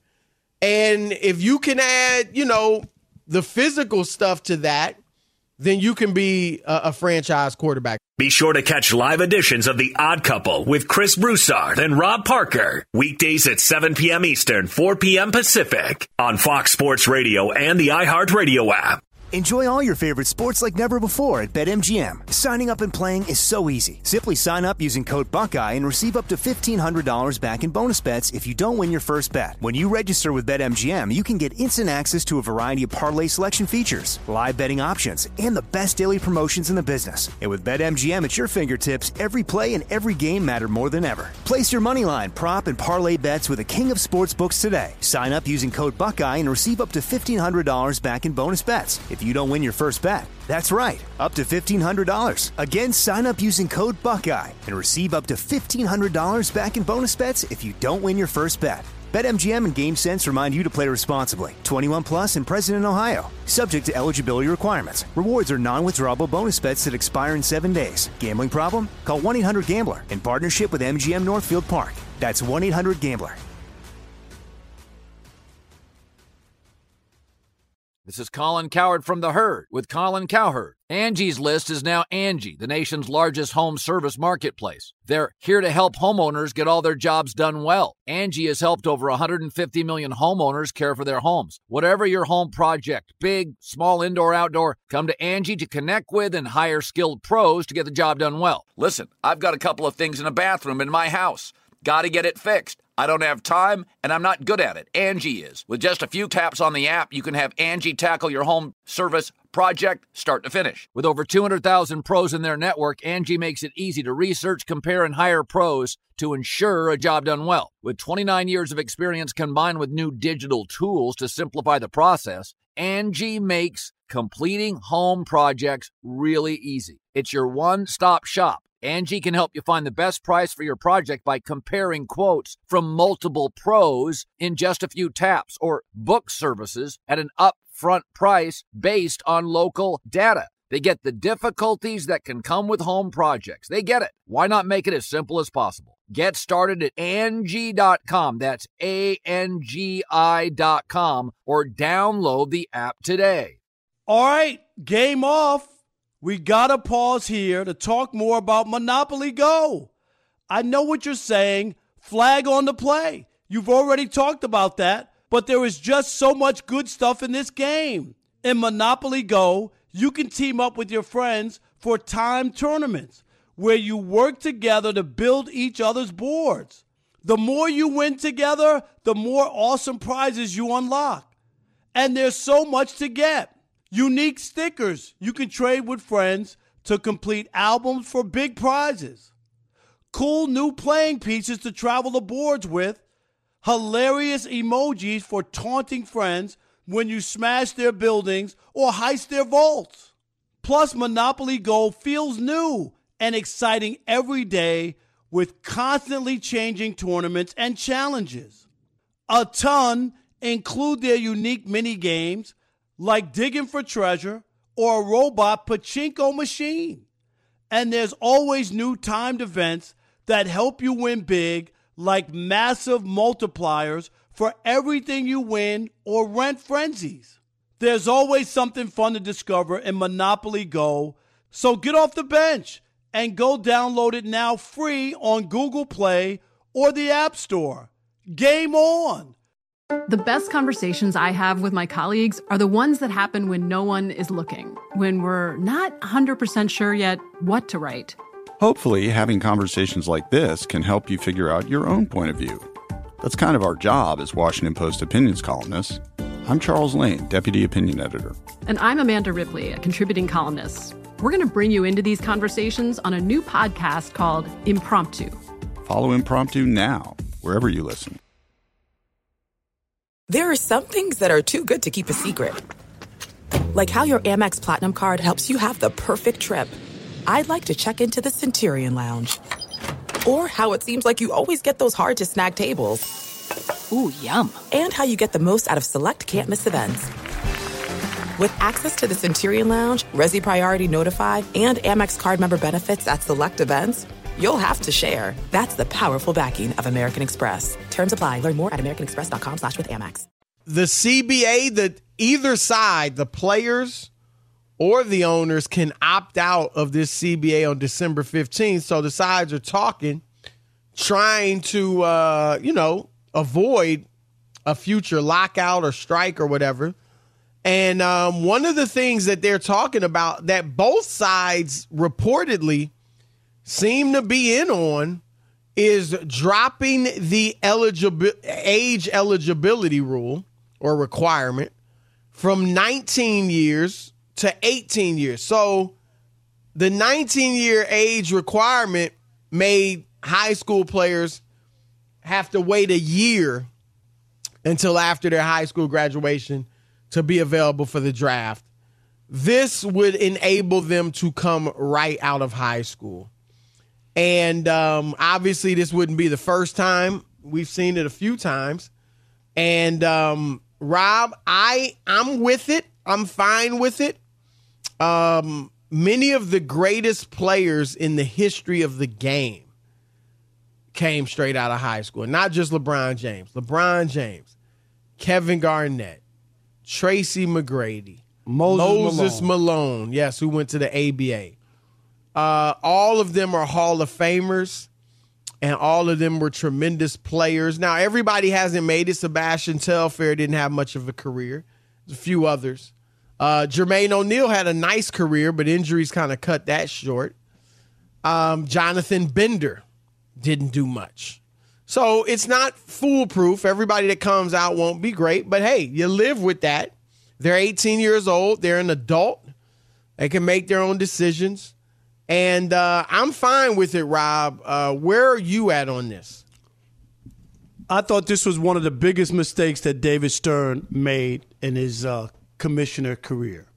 [SPEAKER 6] And if you can add, you know, the physical stuff to that, then you can be a, a franchise quarterback.
[SPEAKER 7] Be sure to catch live editions of The Odd Couple with Chris Broussard and Rob Parker. Weekdays at seven p.m. Eastern, four p.m. Pacific on Fox Sports Radio and the iHeartRadio app.
[SPEAKER 4] Enjoy all your favorite sports like never before at BetMGM. Signing up and playing is so easy. Simply sign up using code Buckeye and receive up to fifteen hundred dollars back in bonus bets if you don't win your first bet. When you register with BetMGM, you can get instant access to a variety of parlay selection features, live betting options, and the best daily promotions in the business. And with BetMGM at your fingertips, every play and every game matter more than ever. Place your moneyline, prop, and parlay bets with the king of sportsbooks today. Sign up using code Buckeye and receive up to fifteen hundred dollars back in bonus bets if you don't win your first bet. That's right, up to fifteen hundred dollars. Again, sign up using code Buckeye and receive up to fifteen hundred dollars back in bonus bets if you don't win your first bet. BetMGM and GameSense remind you to play responsibly. twenty-one plus and present in Ohio. Subject to eligibility requirements. Rewards are non-withdrawable bonus bets that expire in seven days. Gambling problem? Call one eight hundred gambler in partnership with M G M Northfield Park. That's one eight hundred gambler.
[SPEAKER 10] This is Colin Cowherd from The Herd with Colin Cowherd. Angie's List is now Angie, the nation's largest home service marketplace. They're here to help homeowners get all their jobs done well. Angie has helped over one hundred fifty million homeowners care for their homes. Whatever your home project, big, small, indoor, outdoor, come to Angie to connect with and hire skilled pros to get the job done well. Listen, I've got a couple of things in a bathroom in my house. Got to get it fixed. I don't have time, and I'm not good at it. Angie is. With just a few taps on the app, you can have Angie tackle your home service project start to finish. With over two hundred thousand pros in their network, Angie makes it easy to research, compare, and hire pros to ensure a job done well. With twenty-nine years of experience combined with new digital tools to simplify the process, Angie makes completing home projects really easy. It's your one-stop shop. Angie can help you find the best price for your project by comparing quotes from multiple pros in just a few taps, or book services at an upfront price based on local data. They get the difficulties that can come with home projects. They get it. Why not make it as simple as possible? Get started at Angie dot com. That's A N G I dot com, or download the app today.
[SPEAKER 8] All right, game off. We got to pause here to talk more about Monopoly Go. I know what you're saying. Flag on the play. You've already talked about that, but there is just so much good stuff in this game. In Monopoly Go, you can team up with your friends for timed tournaments where you work together to build each other's boards. The more you win together, the more awesome prizes you unlock. And there's so much to get. Unique stickers you can trade with friends to complete albums for big prizes. Cool new playing pieces to travel the boards with. Hilarious emojis for taunting friends when you smash their buildings or heist their vaults. Plus, Monopoly Go feels new and exciting every day with constantly changing tournaments and challenges. A ton include their unique mini games like digging for treasure or a robot pachinko machine. And there's always new timed events that help you win big, like massive multipliers for everything you win or rent frenzies. There's always something fun to discover in Monopoly Go, so get off the bench and go download it now free on Google Play or the App Store. Game on!
[SPEAKER 11] The best conversations I have with my colleagues are the ones that happen when no one is looking, when we're not one hundred percent sure yet what to write.
[SPEAKER 12] Hopefully, having conversations like this can help you figure out your own point of view. That's kind of our job as Washington Post opinions columnists. I'm Charles Lane, Deputy Opinion Editor.
[SPEAKER 11] And I'm Amanda Ripley, a contributing columnist. We're going to bring you into these conversations on a new podcast called Impromptu.
[SPEAKER 12] Follow Impromptu now, wherever you listen.
[SPEAKER 3] There are some things that are too good to keep a secret. Like how your Amex Platinum card helps you have the perfect trip. I'd like to check into the Centurion Lounge. Or how it seems like you always get those hard-to-snag tables. Ooh, yum. And how you get the most out of select can't-miss events. With access to the Centurion Lounge, Resi Priority Notify, and Amex card member benefits at select events, you'll have to share. That's the powerful backing of American Express. Terms apply. Learn more at americanexpress.com slash with Amex.
[SPEAKER 6] The C B A, that either side, the players or the owners, can opt out of this C B A on December fifteenth. So the sides are talking, trying to, uh, you know, avoid a future lockout or strike or whatever. And um, one of the things that they're talking about that both sides reportedly seem to be in on is dropping the eligible age eligibility rule or requirement from nineteen years to eighteen years. So the nineteen-year age requirement made high school players have to wait a year until after their high school graduation to be available for the draft. This would enable them to come right out of high school. And um, obviously this wouldn't be the first time. We've seen it a few times. And um, Rob, I, I'm with it. I'm fine with it. Um, many of the greatest players in the history of the game came straight out of high school. Not just LeBron James. LeBron James, Kevin Garnett, Tracy McGrady,
[SPEAKER 8] Moses,
[SPEAKER 6] Moses
[SPEAKER 8] Malone.
[SPEAKER 6] Malone, yes, who went to the A B A. Uh, all of them are Hall of Famers, and all of them were tremendous players. Now, everybody hasn't made it. Sebastian Telfair didn't have much of a career. There's a few others. Uh, Jermaine O'Neal had a nice career, but injuries kind of cut that short. Um, Jonathan Bender didn't do much. So it's not foolproof. Everybody that comes out won't be great, but hey, you live with that. They're eighteen years old. They're an adult. They can make their own decisions. And uh, I'm fine with it, Rob. Uh, where are you at on this?
[SPEAKER 8] I thought this was one of the biggest mistakes that David Stern made in his uh, commissioner career.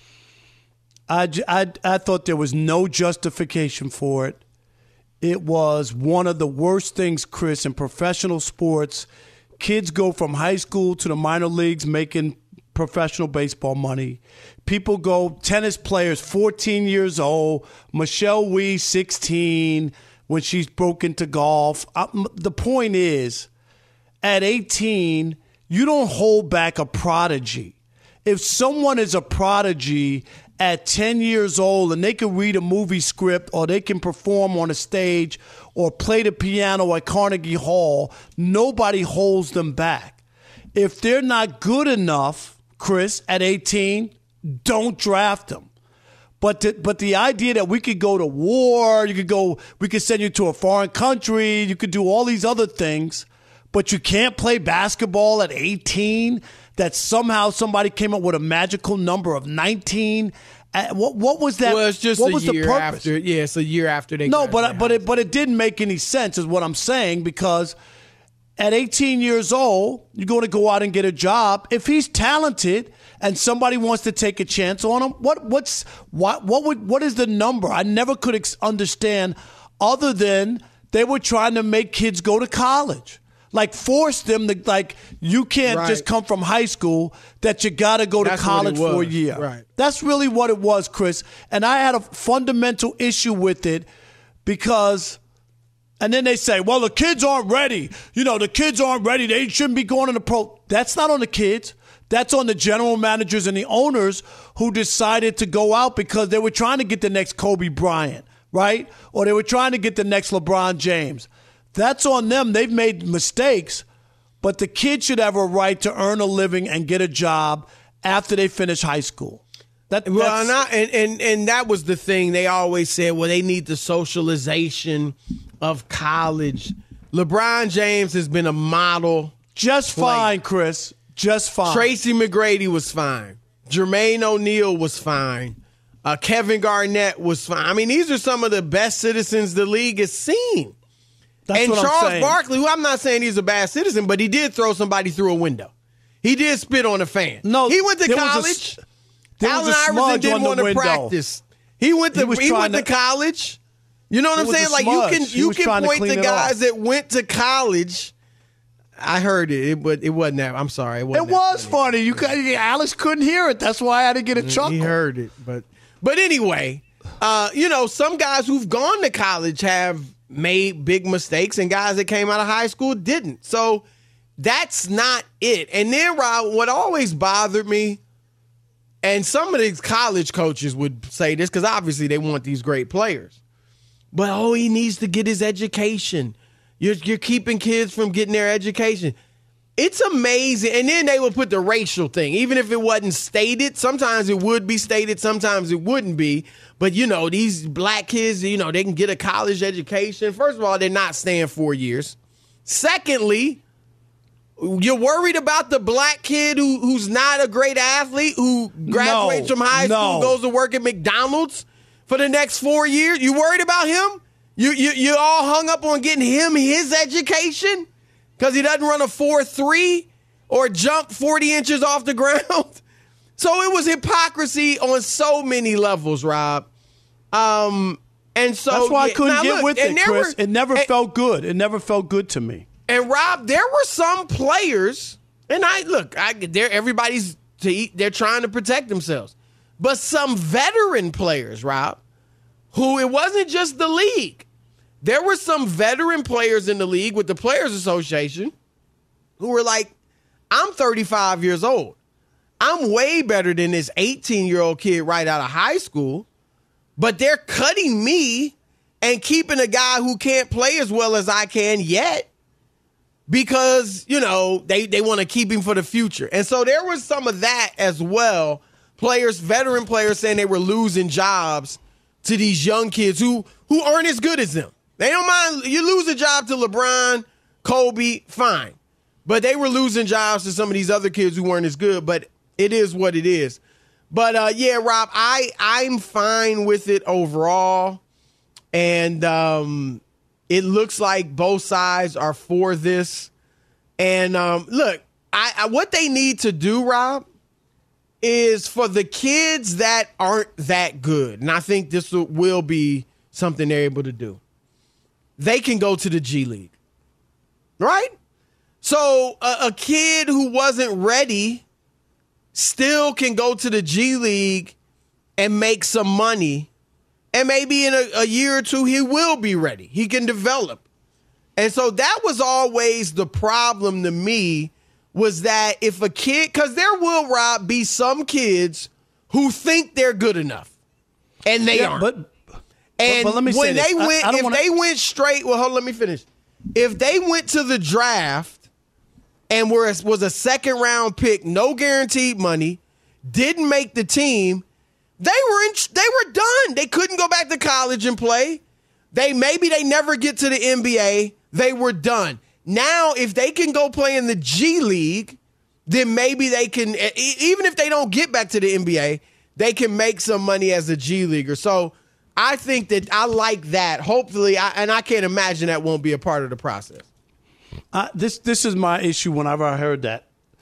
[SPEAKER 8] I, I, I thought there was no justification for it. It was one of the worst things, Chris, in professional sports. Kids go from high school to the minor leagues making professional baseball money. People go, tennis players, fourteen years old, Michelle Wie, sixteen, when she's broke into golf. I, the point is, at eighteen, you don't hold back a prodigy. if someone is a prodigy at ten years old and they can read a movie script or they can perform on a stage or play the piano at Carnegie Hall, nobody holds them back. If they're not good enough, Chris, at eighteen, don't draft them. But the, but the idea that we could go to war, you could go, we could send you to a foreign country, you could do all these other things, but you can't play basketball at eighteen, that somehow somebody came up with a magical number of nineteen. Uh, what what was that?
[SPEAKER 6] Well, it's just
[SPEAKER 8] what
[SPEAKER 6] a
[SPEAKER 8] was
[SPEAKER 6] year
[SPEAKER 8] the purpose?
[SPEAKER 6] after. Yeah, it's a year after they.
[SPEAKER 8] No, but
[SPEAKER 6] graduate
[SPEAKER 8] but
[SPEAKER 6] high
[SPEAKER 8] it but it didn't make any sense, is what I'm saying, because at eighteen years old, you're going to go out and get a job. If he's talented and somebody wants to take a chance on him, what what's what what would what is the number? I never could ex- understand, other than they were trying to make kids go to college. Like, force them to, like, you can't
[SPEAKER 6] Right.
[SPEAKER 8] just come from high school, that you got to go to
[SPEAKER 6] That's what
[SPEAKER 8] college
[SPEAKER 6] it
[SPEAKER 8] for a
[SPEAKER 6] was.
[SPEAKER 8] year.
[SPEAKER 6] Right.
[SPEAKER 8] That's really what it was, Chris. And I had a fundamental issue with it because, and then they say, well, the kids aren't ready. You know, the kids aren't ready. They shouldn't be going to the pro. That's not on the kids. That's on the general managers and the owners who decided to go out because they were trying to get the next Kobe Bryant, right? Or they were trying to get the next LeBron James. That's on them. They've made mistakes, but the kids should have a right to earn a living and get a job after they finish high school. That,
[SPEAKER 6] Well,
[SPEAKER 8] that's,
[SPEAKER 6] and, I, and and and that was the thing. They always said, well, they need the socialization of college. LeBron James has been a model.
[SPEAKER 8] Just fine, Chris. Just fine.
[SPEAKER 6] Tracy McGrady was fine. Jermaine O'Neal was fine. Uh, Kevin Garnett was fine. I mean, these are some of the best citizens the league has seen.
[SPEAKER 8] That's
[SPEAKER 6] and
[SPEAKER 8] what I'm
[SPEAKER 6] Charles
[SPEAKER 8] saying.
[SPEAKER 6] Barkley, who I'm not saying he's a bad citizen, but he did throw somebody through a window. He did spit on a fan.
[SPEAKER 8] No,
[SPEAKER 6] he went to
[SPEAKER 8] there was a
[SPEAKER 6] college.
[SPEAKER 8] s- there was
[SPEAKER 6] Allen
[SPEAKER 8] a
[SPEAKER 6] Iverson
[SPEAKER 8] smudge
[SPEAKER 6] didn't
[SPEAKER 8] on the
[SPEAKER 6] want to
[SPEAKER 8] window.
[SPEAKER 6] practice. He went to
[SPEAKER 8] He was
[SPEAKER 6] he went
[SPEAKER 8] trying
[SPEAKER 6] to
[SPEAKER 8] to-
[SPEAKER 6] college. You know what
[SPEAKER 8] It
[SPEAKER 6] I'm
[SPEAKER 8] was a
[SPEAKER 6] saying? Like you
[SPEAKER 8] smudge.
[SPEAKER 6] can
[SPEAKER 8] He
[SPEAKER 6] you
[SPEAKER 8] was
[SPEAKER 6] can
[SPEAKER 8] trying to
[SPEAKER 6] point
[SPEAKER 8] clean
[SPEAKER 6] to
[SPEAKER 8] it
[SPEAKER 6] guys
[SPEAKER 8] off.
[SPEAKER 6] that went to college. I heard it, it but it wasn't that. I'm sorry, it
[SPEAKER 8] It
[SPEAKER 6] wasn't.
[SPEAKER 8] was funny. You could, Alex couldn't hear it. That's why I had to get a chuckle.
[SPEAKER 6] He heard it, but but anyway, uh, you know, some guys who've gone to college have made big mistakes, and guys that came out of high school didn't. So that's not it. And then, Rob, what always bothered me, and some of these college coaches would say this because obviously they want these great players, but oh, he needs to get his education. You're you're keeping kids from getting their education. It's amazing. And then they would put the racial thing, even if it wasn't stated. Sometimes it would be stated, sometimes it wouldn't be. But, you know, these black kids, you know, they can get a college education. First of all, they're not staying four years. Secondly, you're worried about the black kid who, who's not a great athlete, who graduates
[SPEAKER 8] No,
[SPEAKER 6] from high school,
[SPEAKER 8] no.
[SPEAKER 6] goes to work at McDonald's for the next four years. You worried about him? You you you all hung up on getting him his education because he doesn't run a four three or jump forty inches off the ground? So it was hypocrisy on so many levels, Rob. Um, and so
[SPEAKER 8] That's why I
[SPEAKER 6] yeah,
[SPEAKER 8] couldn't
[SPEAKER 6] now
[SPEAKER 8] get
[SPEAKER 6] look,
[SPEAKER 8] with
[SPEAKER 6] and
[SPEAKER 8] it,
[SPEAKER 6] there
[SPEAKER 8] Chris.
[SPEAKER 6] were-
[SPEAKER 8] it never
[SPEAKER 6] and-
[SPEAKER 8] felt good. It never felt good to me.
[SPEAKER 6] And Rob, there were some players, and I look, I they're everybody's to eat, they're trying to protect themselves. But some veteran players, Rob, who it wasn't just the league. There were some veteran players in the league with the Players Association who were like, I'm thirty-five years old. I'm way better than this eighteen-year-old kid right out of high school, but they're cutting me and keeping a guy who can't play as well as I can yet because, you know, they, they want to keep him for the future. And so there was some of that as well. Players, veteran players saying they were losing jobs to these young kids who who aren't as good as them. They don't mind. You lose a job to LeBron, Kobe, fine. But they were losing jobs to some of these other kids who weren't as good. But it is what it is. But, uh, yeah, Rob, I, I'm fine with it overall. And um, it looks like both sides are for this. And, um, look, I, I what they need to do, Rob, is for the kids that aren't that good, and I think this will, will be something they're able to do, they can go to the G League, right? So a, a kid who wasn't ready still can go to the G League and make some money, and maybe in a, a year or two he will be ready. He can develop. And so that was always the problem to me was that if a kid, because there will, Rob, be some kids who think they're good enough, and they
[SPEAKER 8] yeah,
[SPEAKER 6] aren't.
[SPEAKER 8] But,
[SPEAKER 6] and
[SPEAKER 8] but, but let me
[SPEAKER 6] when
[SPEAKER 8] say
[SPEAKER 6] they
[SPEAKER 8] this.
[SPEAKER 6] went,
[SPEAKER 8] I, I don't
[SPEAKER 6] if
[SPEAKER 8] wanna...
[SPEAKER 6] they went straight, well, hold on, let me finish. If they went to the draft and were was a second round pick, no guaranteed money, didn't make the team, they were in, they were done. They couldn't go back to college and play. They maybe they never get to the N B A. They were done. Now, if they can go play in the G League, then maybe they can, even if they don't get back to the N B A, they can make some money as a G Leaguer. So I think that I like that. Hopefully, I, and I can't imagine that won't be a part of the process.
[SPEAKER 8] Uh, this this is my issue whenever I heard that,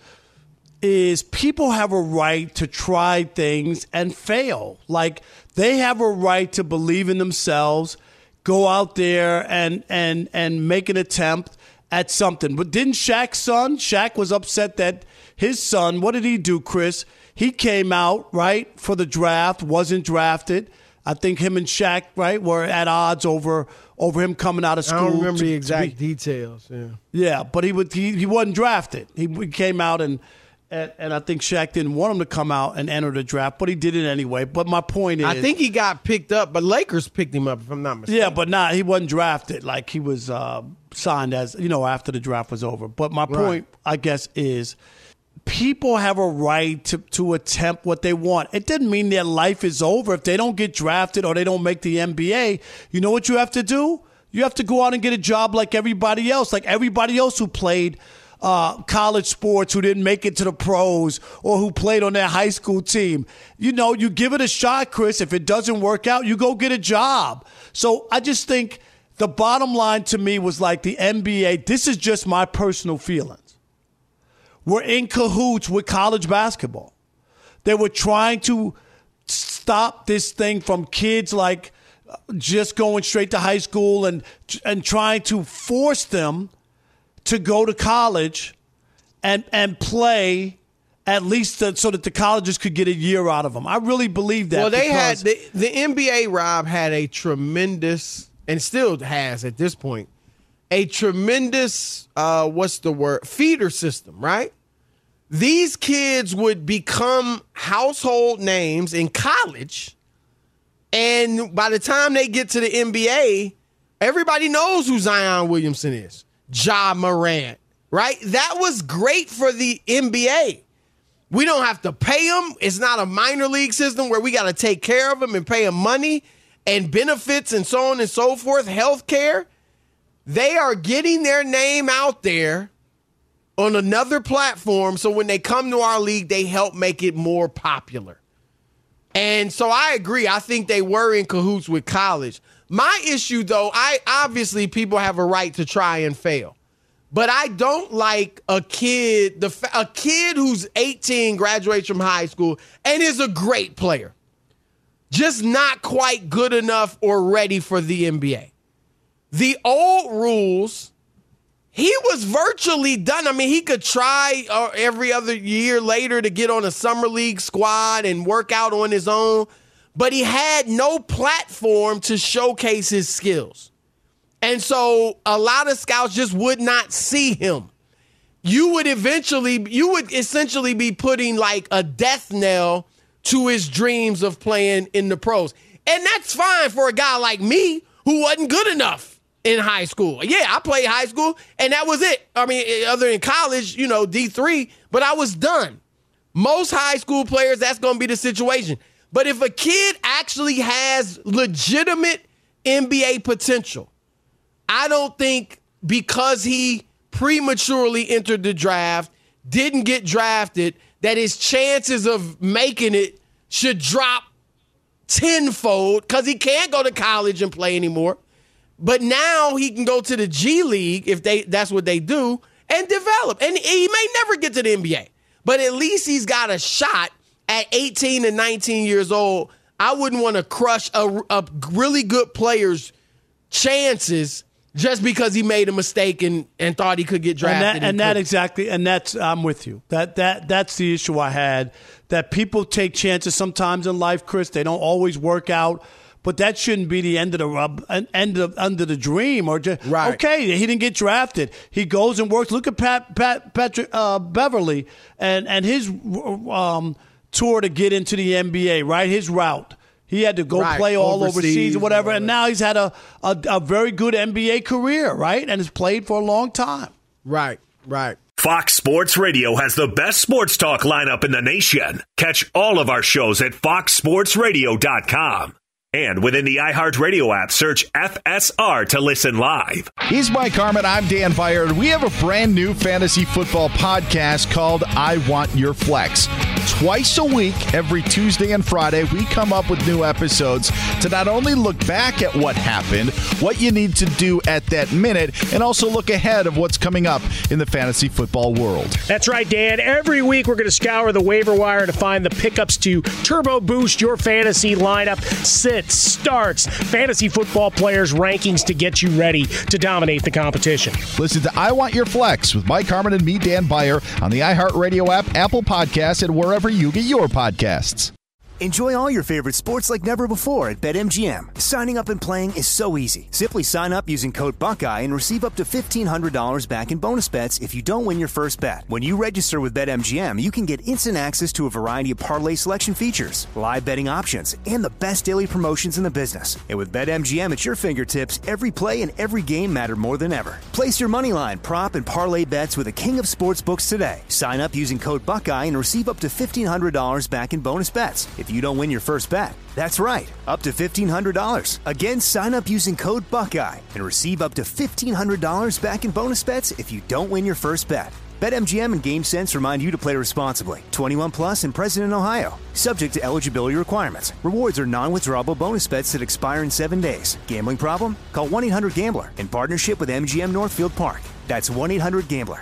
[SPEAKER 8] is people have a right to try things and fail. Like, they have a right to believe in themselves, go out there and and and make an attempt at something. But didn't Shaq's son, Shaq was upset that his son, what did he do, Chris? He came out, right, for the draft, wasn't drafted. I think him and Shaq, right, were at odds over over him coming out of school.
[SPEAKER 6] I don't remember
[SPEAKER 8] to,
[SPEAKER 6] the exact
[SPEAKER 8] be,
[SPEAKER 6] details. Yeah,
[SPEAKER 8] yeah, but he would he, he wasn't drafted. He, he came out and, and and I think Shaq didn't want him to come out and enter the draft, but he did it anyway. But my point is,
[SPEAKER 6] I think he got picked up, but Lakers picked him up, if I'm not mistaken.
[SPEAKER 8] Yeah, but not he wasn't drafted. Like, he was uh, signed as, you know, after the draft was over. But my point, right. I guess, is people have a right to, to attempt what they want. It doesn't mean their life is over. If they don't get drafted or they don't make the N B A, you know what you have to do? You have to go out and get a job like everybody else, like everybody else who played uh, college sports, who didn't make it to the pros, or who played on their high school team. You know, you give it a shot, Chris. If it doesn't work out, you go get a job. So I just think the bottom line to me was like the N B A, this is just my personal feelings. We're in cahoots with college basketball. They were trying to stop this thing from kids like just going straight to high school and and trying to force them to go to college and and play at least to, so that the colleges could get a year out of them. I really believe that.
[SPEAKER 6] Well, they had the, the N B A, Rob, had a tremendous, and still has at this point, a tremendous, uh, what's the word, feeder system, right? These kids would become household names in college, and by the time they get to the N B A, everybody knows who Zion Williamson is, Ja Morant, right? That was great for the N B A. We don't have to pay them. It's not a minor league system where we got to take care of them and pay them money and benefits and so on and so forth, health care. They are getting their name out there on another platform, so when they come to our league, they help make it more popular. And so I agree. I think they were in cahoots with college. My issue, though, I obviously people have a right to try and fail. But I don't like a kid, the a kid who's eighteen, graduates from high school, and is a great player, just not quite good enough or ready for the N B A. The old rules, he was virtually done. I mean, he could try uh, every other year later to get on a summer league squad and work out on his own, but he had no platform to showcase his skills. And so a lot of scouts just would not see him. You would eventually, you would essentially be putting like a death knell to his dreams of playing in the pros. And that's fine for a guy like me who wasn't good enough in high school. Yeah, I played high school, and that was it. I mean, other than college, you know, D three, but I was done. Most high school players, that's going to be the situation. But if a kid actually has legitimate N B A potential, I don't think because he prematurely entered the draft, didn't get drafted, that his chances of making it should drop tenfold because he can't go to college and play anymore. But now he can go to the G League if they that's what they do and develop. And he may never get to the N B A, but at least he's got a shot at eighteen and nineteen years old. I wouldn't want to crush a, a really good player's chances just because he made a mistake and, and thought he could get drafted.
[SPEAKER 8] And that, and that exactly, and that's I'm with you. That that that's the issue I had. That people take chances sometimes in life, Chris. They don't always work out. but that shouldn't be the end of the rub, end of under the dream. Or just,
[SPEAKER 6] right.
[SPEAKER 8] okay, he didn't get drafted. He goes and works. Look at Pat, Pat Patrick uh, Beverly and and his um, tour to get into the N B A. Right, his route. He had to go
[SPEAKER 6] right.
[SPEAKER 8] play all overseas, overseas or whatever,
[SPEAKER 6] and
[SPEAKER 8] and now he's had a, a a very good N B A career, right, and has played for a long time.
[SPEAKER 6] Right, right.
[SPEAKER 7] Fox Sports Radio has the best sports talk lineup in the nation. Catch all of our shows at fox sports radio dot com. And within the iHeartRadio app, search F S R to listen live.
[SPEAKER 13] He's Mike Harmon. I'm Dan Byer. We have a brand new fantasy football podcast called I Want Your Flex. Twice a week, every Tuesday and Friday, we come up with new episodes to not only look back at what happened, what you need to do at that minute, and also look ahead of what's coming up in the fantasy football world.
[SPEAKER 14] That's right, Dan. Every week, we're going to scour the waiver wire to find the pickups to turbo boost your fantasy lineup. Sit starts, fantasy football players' rankings to get you ready to dominate the competition.
[SPEAKER 13] Listen to I Want Your Flex with Mike Harmon and me, Dan Byer, on the iHeartRadio app, Apple Podcasts, and wherever you get your podcasts.
[SPEAKER 4] Enjoy all your favorite sports like never before at BetMGM. Signing up and playing is so easy. Simply sign up using code Buckeye and receive up to fifteen hundred dollars back in bonus bets if you don't win your first bet. When you register with BetMGM, you can get instant access to a variety of parlay selection features, live betting options, and the best daily promotions in the business. And with BetMGM at your fingertips, every play and every game matter more than ever. Place your moneyline, prop, and parlay bets with the king of sportsbooks today. Sign up using code Buckeye and receive up to fifteen hundred dollars back in bonus bets if you don't win your first bet. That's right, up to fifteen hundred dollars. Again, sign up using code Buckeye and receive up to fifteen hundred dollars back in bonus bets if you don't win your first bet. BetMGM and GameSense remind you to play responsibly. twenty-one plus and present in Ohio. Subject to eligibility requirements. Rewards are non-withdrawable bonus bets that expire in seven days. Gambling problem? Call one eight hundred gambler in partnership with M G M Northfield Park. That's one eight hundred gambler.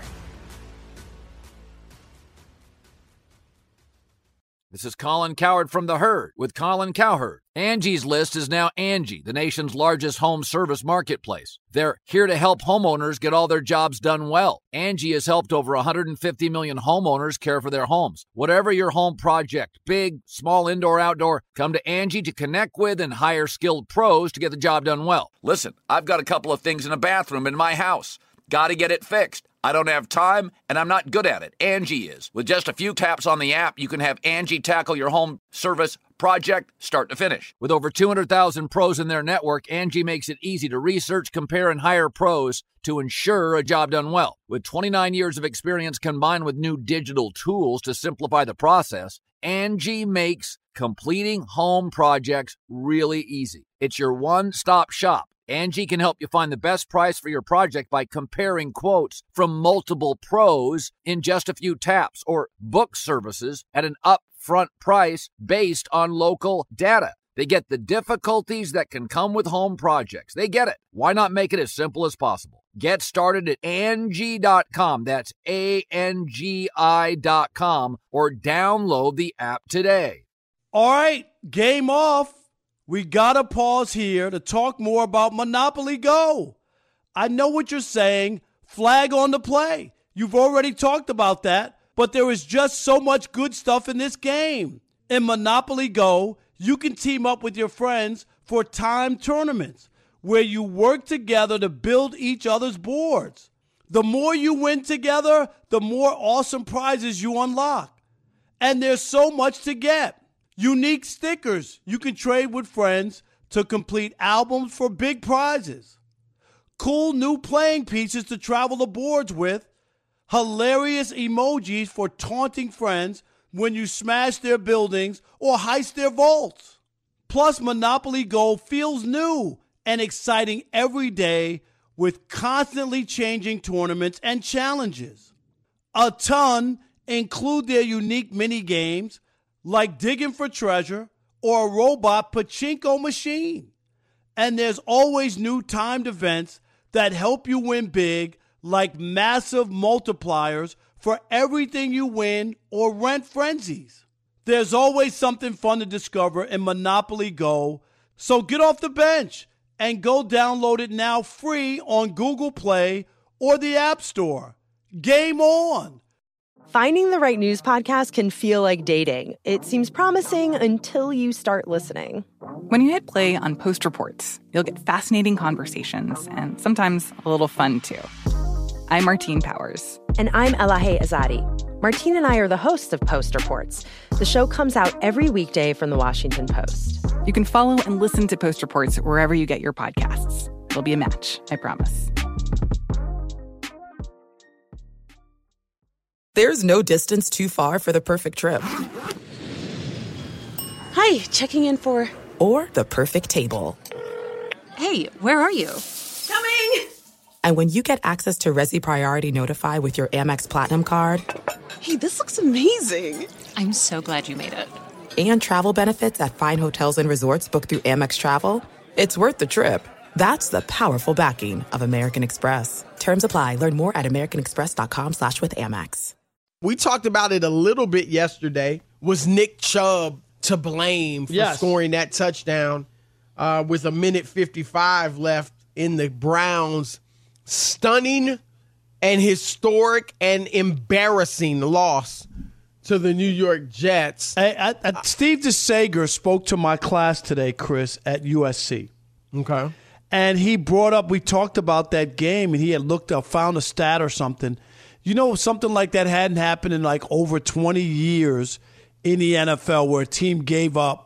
[SPEAKER 10] This is Colin Cowherd from The Herd with Colin Cowherd. Angie's List is now Angie, the nation's largest home service marketplace. They're here to help homeowners get all their jobs done well. Angie has helped over one hundred fifty million homeowners care for their homes. Whatever your home project, big, small, indoor, outdoor, come to Angie to connect with and hire skilled pros to get the job done well. Listen, I've got a couple of things in a bathroom in my house. Got to get it fixed. I don't have time, and I'm not good at it. Angie is. With just a few taps on the app, you can have Angie tackle your home service project start to finish. With over two hundred thousand pros in their network, Angie makes it easy to research, compare, and hire pros to ensure a job done well. With twenty-nine years of experience combined with new digital tools to simplify the process, Angie makes completing home projects really easy. It's your one-stop shop. Angie can help you find the best price for your project by comparing quotes from multiple pros in just a few taps, or book services at an upfront price based on local data. They get the difficulties that can come with home projects. They get it. Why not make it as simple as possible? Get started at Angie dot com. That's A N G I dot com, or download the app today.
[SPEAKER 8] All right, game off. We got to pause here to talk more about Monopoly Go. I know what you're saying. Flag on the play. You've already talked about that, but there is just so much good stuff in this game. In Monopoly Go, you can team up with your friends for timed tournaments where you work together to build each other's boards. The more you win together, the more awesome prizes you unlock. And there's so much to get. Unique stickers you can trade with friends to complete albums for big prizes. Cool new playing pieces to travel the boards with. Hilarious emojis for taunting friends when you smash their buildings or heist their vaults. Plus, Monopoly Go feels new and exciting every day with constantly changing tournaments and challenges. A ton include their unique mini games like digging for treasure or a robot pachinko machine. And there's always new timed events that help you win big, like massive multipliers for everything you win or rent frenzies. There's always something fun to discover in Monopoly Go, so get off the bench and go download it now free on Google Play or the App Store. Game on!
[SPEAKER 15] Finding the right news podcast can feel like dating. It seems promising until you start listening.
[SPEAKER 16] When you hit play on Post Reports, you'll get fascinating conversations and sometimes a little fun, too. I'm Martine Powers.
[SPEAKER 15] And I'm Elahe Azadi. Martine and I are the hosts of Post Reports. The show comes out every weekday from the Washington Post.
[SPEAKER 16] You can follow and listen to Post Reports wherever you get your podcasts. It'll be a match, I promise.
[SPEAKER 3] There's no distance too far for the perfect trip.
[SPEAKER 15] Hi, checking in for...
[SPEAKER 3] Or the perfect table.
[SPEAKER 17] Hey, where are you?
[SPEAKER 15] Coming!
[SPEAKER 3] And when you get access to Resi Priority Notify with your Amex Platinum card...
[SPEAKER 17] Hey, this looks amazing. I'm so glad you made it.
[SPEAKER 3] And travel benefits at fine hotels and resorts booked through Amex Travel, it's worth the trip. That's the powerful backing of American Express. Terms apply. Learn more at americanexpress.com slash with Amex.
[SPEAKER 6] We talked about it a little bit yesterday. Was Nick Chubb to blame for
[SPEAKER 8] yes.
[SPEAKER 6] scoring that touchdown uh, with a minute fifty-five left in the Browns' stunning and historic and embarrassing loss to the New York Jets?
[SPEAKER 8] Hey, I, I, Steve DeSager spoke to my class today, Chris, at U S C.
[SPEAKER 6] Okay.
[SPEAKER 8] And he brought up, we talked about that game, and he had looked up, found a stat or something. You know, something like that hadn't happened in like over twenty years in the N F L where a team gave up